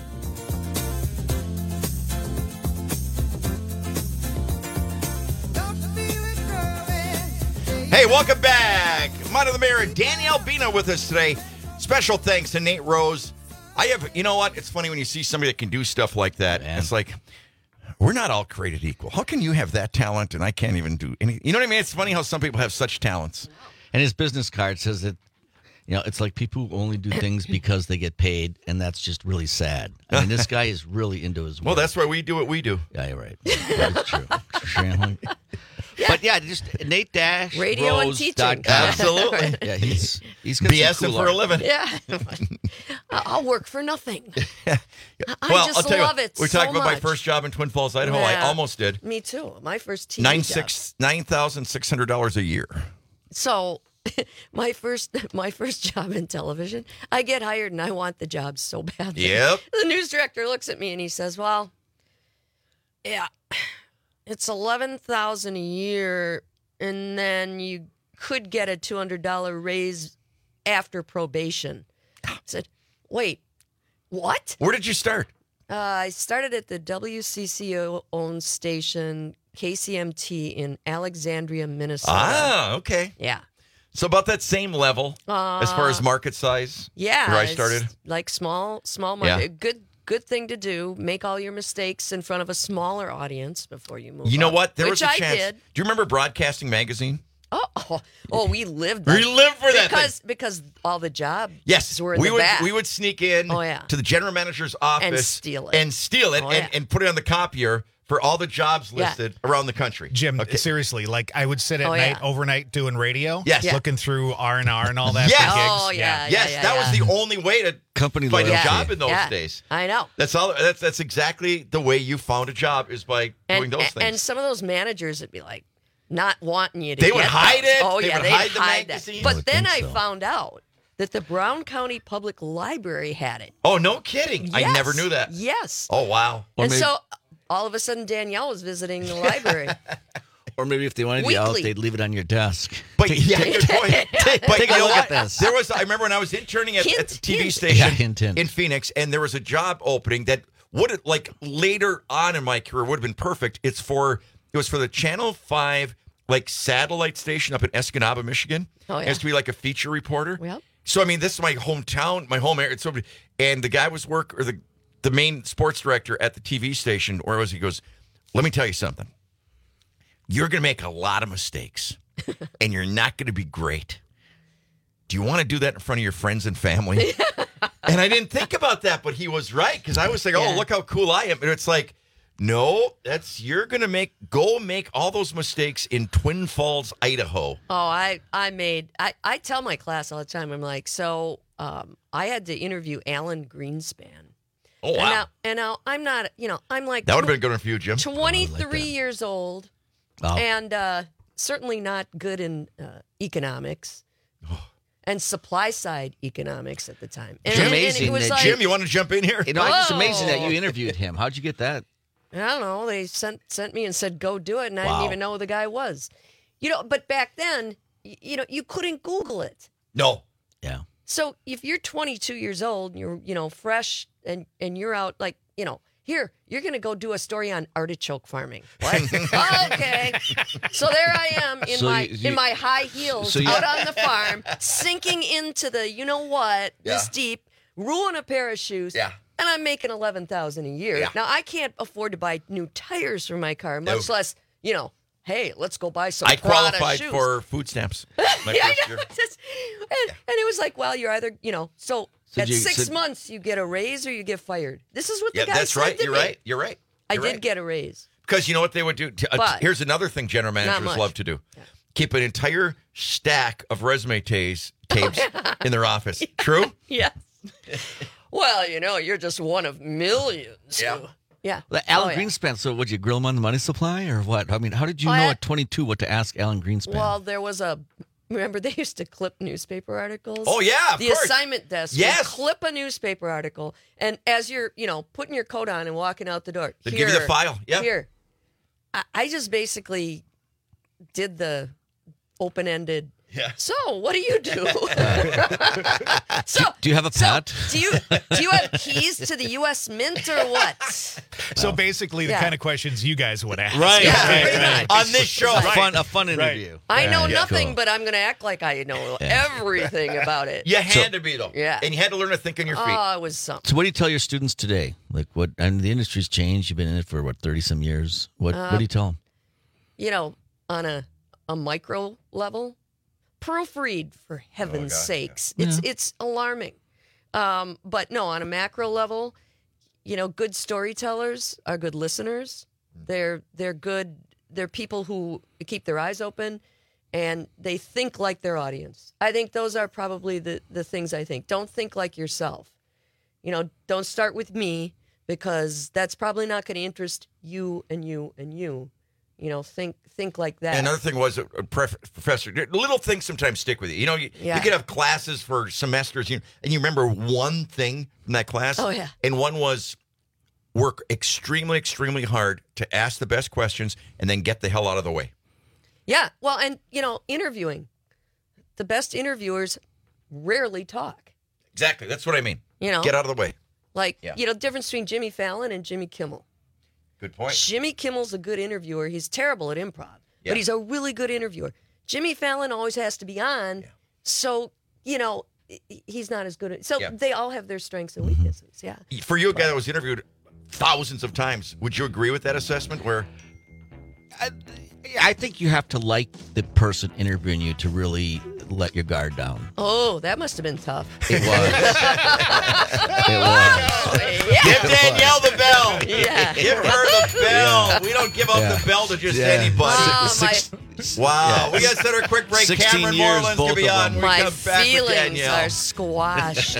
Hey, welcome back. Mind of the Mayor, Danielle Bina with us today. Special thanks to Nate Rose. I have, you know what? It's funny when you see somebody that can do stuff like that. Man. It's like, we're not all created equal. How can you have that talent and I can't even do any? You know what I mean? It's funny how some people have such talents. And his business card says that, you know, it's like people who only do things because they get paid, and that's just really sad. I mean, this guy is really into his work. Well, that's why we do what we do. Yeah, you're right. That's true. Yeah. But yeah, just Nate Dash radio and teaching. Absolutely. Yeah, he's he's got BSing cool for art. a living. Yeah. I'll work for nothing. I well, just I'll tell love you, it we so talked about much. my first job in Twin Falls, Idaho. Yeah. I almost did. Me too. My first T V Nine job. six nine thousand six hundred dollars a year. So, my first my first job in television, I get hired and I want the job so badly. Yep. The news director looks at me and he says, "Well, yeah, it's eleven thousand a year, and then you could get a two hundred dollar raise after probation." I said, "Wait, what?" Where did you start? Uh, I started at the W C C O-owned station K C M T in Alexandria, Minnesota. Ah, okay. Yeah. So about that same level Uh, as far as market size. Yeah, where I it's started. like small, small market. Yeah. Good, good thing to do. Make all your mistakes in front of a smaller audience before you move. You know up, what? There which was a I chance. did. Do you remember Broadcasting Magazine? Oh, oh, oh, we lived. We that. lived for that because because all the jobs Yes, were in we the would back. we would sneak in Oh, yeah. to the general manager's office And steal it. and steal it Oh, and, yeah. and put it on the copier for all the jobs Yeah. listed around the country. Jim, seriously, like I would sit at Oh, night, yeah. overnight doing radio, Yes. Yeah. looking through R and R and all that. Yes. for gigs. Oh, yeah, yeah, yes, yeah, that yeah. was the only way to Company find loyalty. a job in those Yeah. days. I know. That's all. That's that's exactly the way you found a job is by And, doing those and, things. and some of those managers would be like, not wanting you to They get would hide those. it. Oh, They yeah, would they'd hide the hide magazine. that. I But would then I think so. found out that the Brown County Public Library had it. oh, no kidding! I Yes. never knew that. Yes. Oh, wow. and so all of a sudden Danielle was visiting the library. Or maybe if they wanted you out, Weekly. they'd leave it on your desk. But Take- yeah, take- good point. take- but take you a know look what? at this. There was. I remember when I was interning at, Hint, at the T V hint. station Yeah, hint, hint. in Phoenix, and there was a job opening that would have, like later on in my career would have been perfect. It's for it was for the Channel Five like satellite station up in Escanaba, Michigan. Oh, It yeah. has to be like a feature reporter. Yep. So I mean, this is my hometown, my home area. It's so, and the guy was work or the the main sports director at the T V station, or was he goes, "Let me tell you something. You're going to make a lot of mistakes, and you're not going to be great. do you want to do that in front of your friends and family? And I didn't think about that, but he was right, because I was like, oh, Yeah. look how cool I am. And it's like, no, that's you're going to make, go make all those mistakes in Twin Falls, Idaho. Oh, I, I made, I, I tell my class all the time, I'm like, so um, I had to interview Alan Greenspan. Oh, wow. And now, and now I'm not, you know, I'm like That would have been good for you, Jim. twenty-three years old Wow. and uh, certainly not good in uh, economics and supply side economics at the time. And, It's and- and amazing it was that- like, Jim, you want to jump in here? You know, it's just amazing that Whoa. you interviewed him. How'd you get that? I don't know. They sent sent me and said, go do it. And I Wow. didn't even know who the guy was. You know, but back then, y- you know, you couldn't Google it. No. Yeah. So if you're twenty-two years old and you're, you know, fresh and, and you're out like, you know, here, you're going to go do a story on artichoke farming. What? Okay. So there I am in So my you- you- in my high heels so you- out on the farm, sinking into the, you know what, this Yeah. deep, ruin a pair of shoes. Yeah. And I'm making eleven thousand dollars a year. Yeah. Now, I can't afford to buy new tires for my car, much No. less, you know, hey, let's go buy some I Prada qualified shoes. for food stamps. My yeah, I first know. year. It's just- and, and it was like, well, you're either, you know, so, So at you- six so- months, you get a raise or you get fired. This is what the Yeah, guy that's said right. to You're me. right. You're right. I You're did right. get a raise. Because you know what they would do? T- uh, But- Here's another thing general managers much. love to do. Keep an entire stack of resume tas- tapes in their office. True? Yes. Well, you know, you're just one of millions. Yeah. who- Yeah. Well, Alan Oh, yeah. Greenspan, so would you grill him on the money supply or what? I mean, how did you Oh, know I- at twenty-two what to ask Alan Greenspan? Well, there was a. Remember, they used to clip newspaper articles. Oh, yeah, of the course. assignment desk. would Yes. clip a newspaper article, and as you're, you know, putting your coat on and walking out the door, They'd here, give you the file. Yeah. Here, I, I just basically did the open-ended. Yeah. So, what do you do? so, do you have a pet? do you do you have keys to the U S Mint or what? So basically, the Yeah. kind of questions you guys would ask. Right, Yeah. right, right. On this show. A Right. fun, a fun interview. I know Yeah, nothing, cool. but I'm going to act like I know Yeah. everything about it. You had to be, though. Yeah. And you had to learn to think on your feet. Oh, it was something. So, what do you tell your students today? Like, what? And the industry's changed. You've been in it for what, thirty some years. What? Uh, what do you tell them? You know, on a a micro level, proofread for heaven's God, sakes. It's it's alarming. Um, but no, on a macro level, you know, good storytellers are good listeners. They're they're good. They're people who keep their eyes open and they think like their audience. I think those are probably the the things I think. Don't think like yourself. You know, don't start with me because that's probably not going to interest you and you and you. You know, think think like that. And another thing was, a a pref- professor, little things sometimes stick with you. You know, you, Yeah. you could have classes for semesters, you, and you remember one thing from that class. Oh, yeah. And one was work extremely, extremely hard to ask the best questions and then get the hell out of the way. Yeah, well, and you know, interviewing. The best interviewers rarely talk. Exactly. That's what I mean. You know, Get out of the way. like Yeah. you know, difference between Jimmy Fallon and Jimmy Kimmel. Good point. Jimmy Kimmel's a good interviewer. He's terrible at improv, Yeah. but he's a really good interviewer. Jimmy Fallon always has to be on, so you know i- he's not as good at. So Yeah. they all have their strengths and weaknesses. Yeah. For you, a guy that was interviewed thousands of times, would you agree with that assessment? Where I think you have to like the person interviewing you to really let your guard down. Oh, that must have been tough. It was. It was. Give Danielle the bell. Yeah. Give her the bell. Yeah. We don't give up Yeah. the bell to just Yeah. anybody. Oh, Six- wow. Yeah. We got to set our quick break. sixteen Cameron years, Moreland's both going to be of on. them. We My come back with feelings Danielle. are squashed.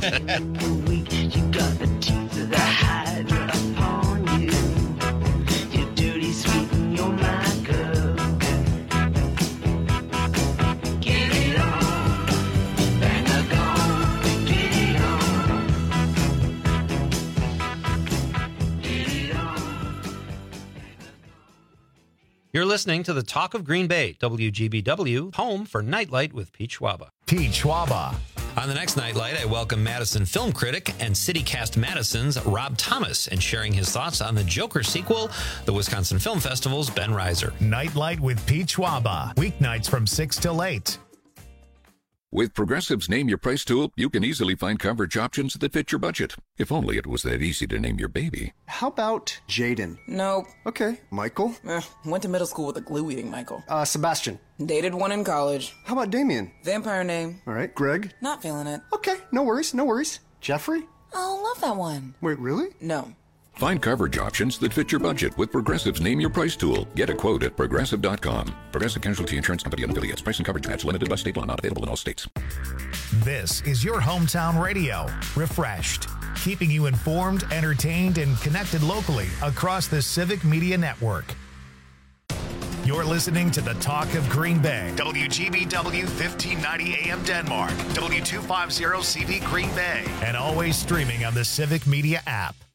You're listening to the Talk of Green Bay, W G B W, home for Nightlight with Pete Schwaba. Pete Schwaba. On the next Nightlight, I welcome Madison film critic and CityCast Madison's Rob Thomas and sharing his thoughts on the Joker sequel, the Wisconsin Film Festival's Ben Reiser. Nightlight with Pete Schwaba. Weeknights from six till eight. With Progressive's Name Your Price tool, you can easily find coverage options that fit your budget. If only it was that easy to name your baby. How about Jaden? Nope. Okay. Michael? Eh, went to middle school with a glue-eating Michael. Uh, Sebastian? Dated one in college. How about Damien? Vampire name. All right. Greg? Not feeling it. Okay. No worries. No worries. Jeffrey? Oh, love that one. Wait, really? No. Find coverage options that fit your budget with Progressive's Name Your Price tool. Get a quote at Progressive dot com. Progressive Casualty Insurance Company and affiliates. Price and coverage match limited by state law. Not available in all states. This is your hometown radio. Refreshed. Keeping you informed, entertained, and connected locally across the Civic Media Network. You're listening to the Talk of Green Bay. W G B W fifteen ninety A M Denmark. W two fifty C V Green Bay. And always streaming on the Civic Media app.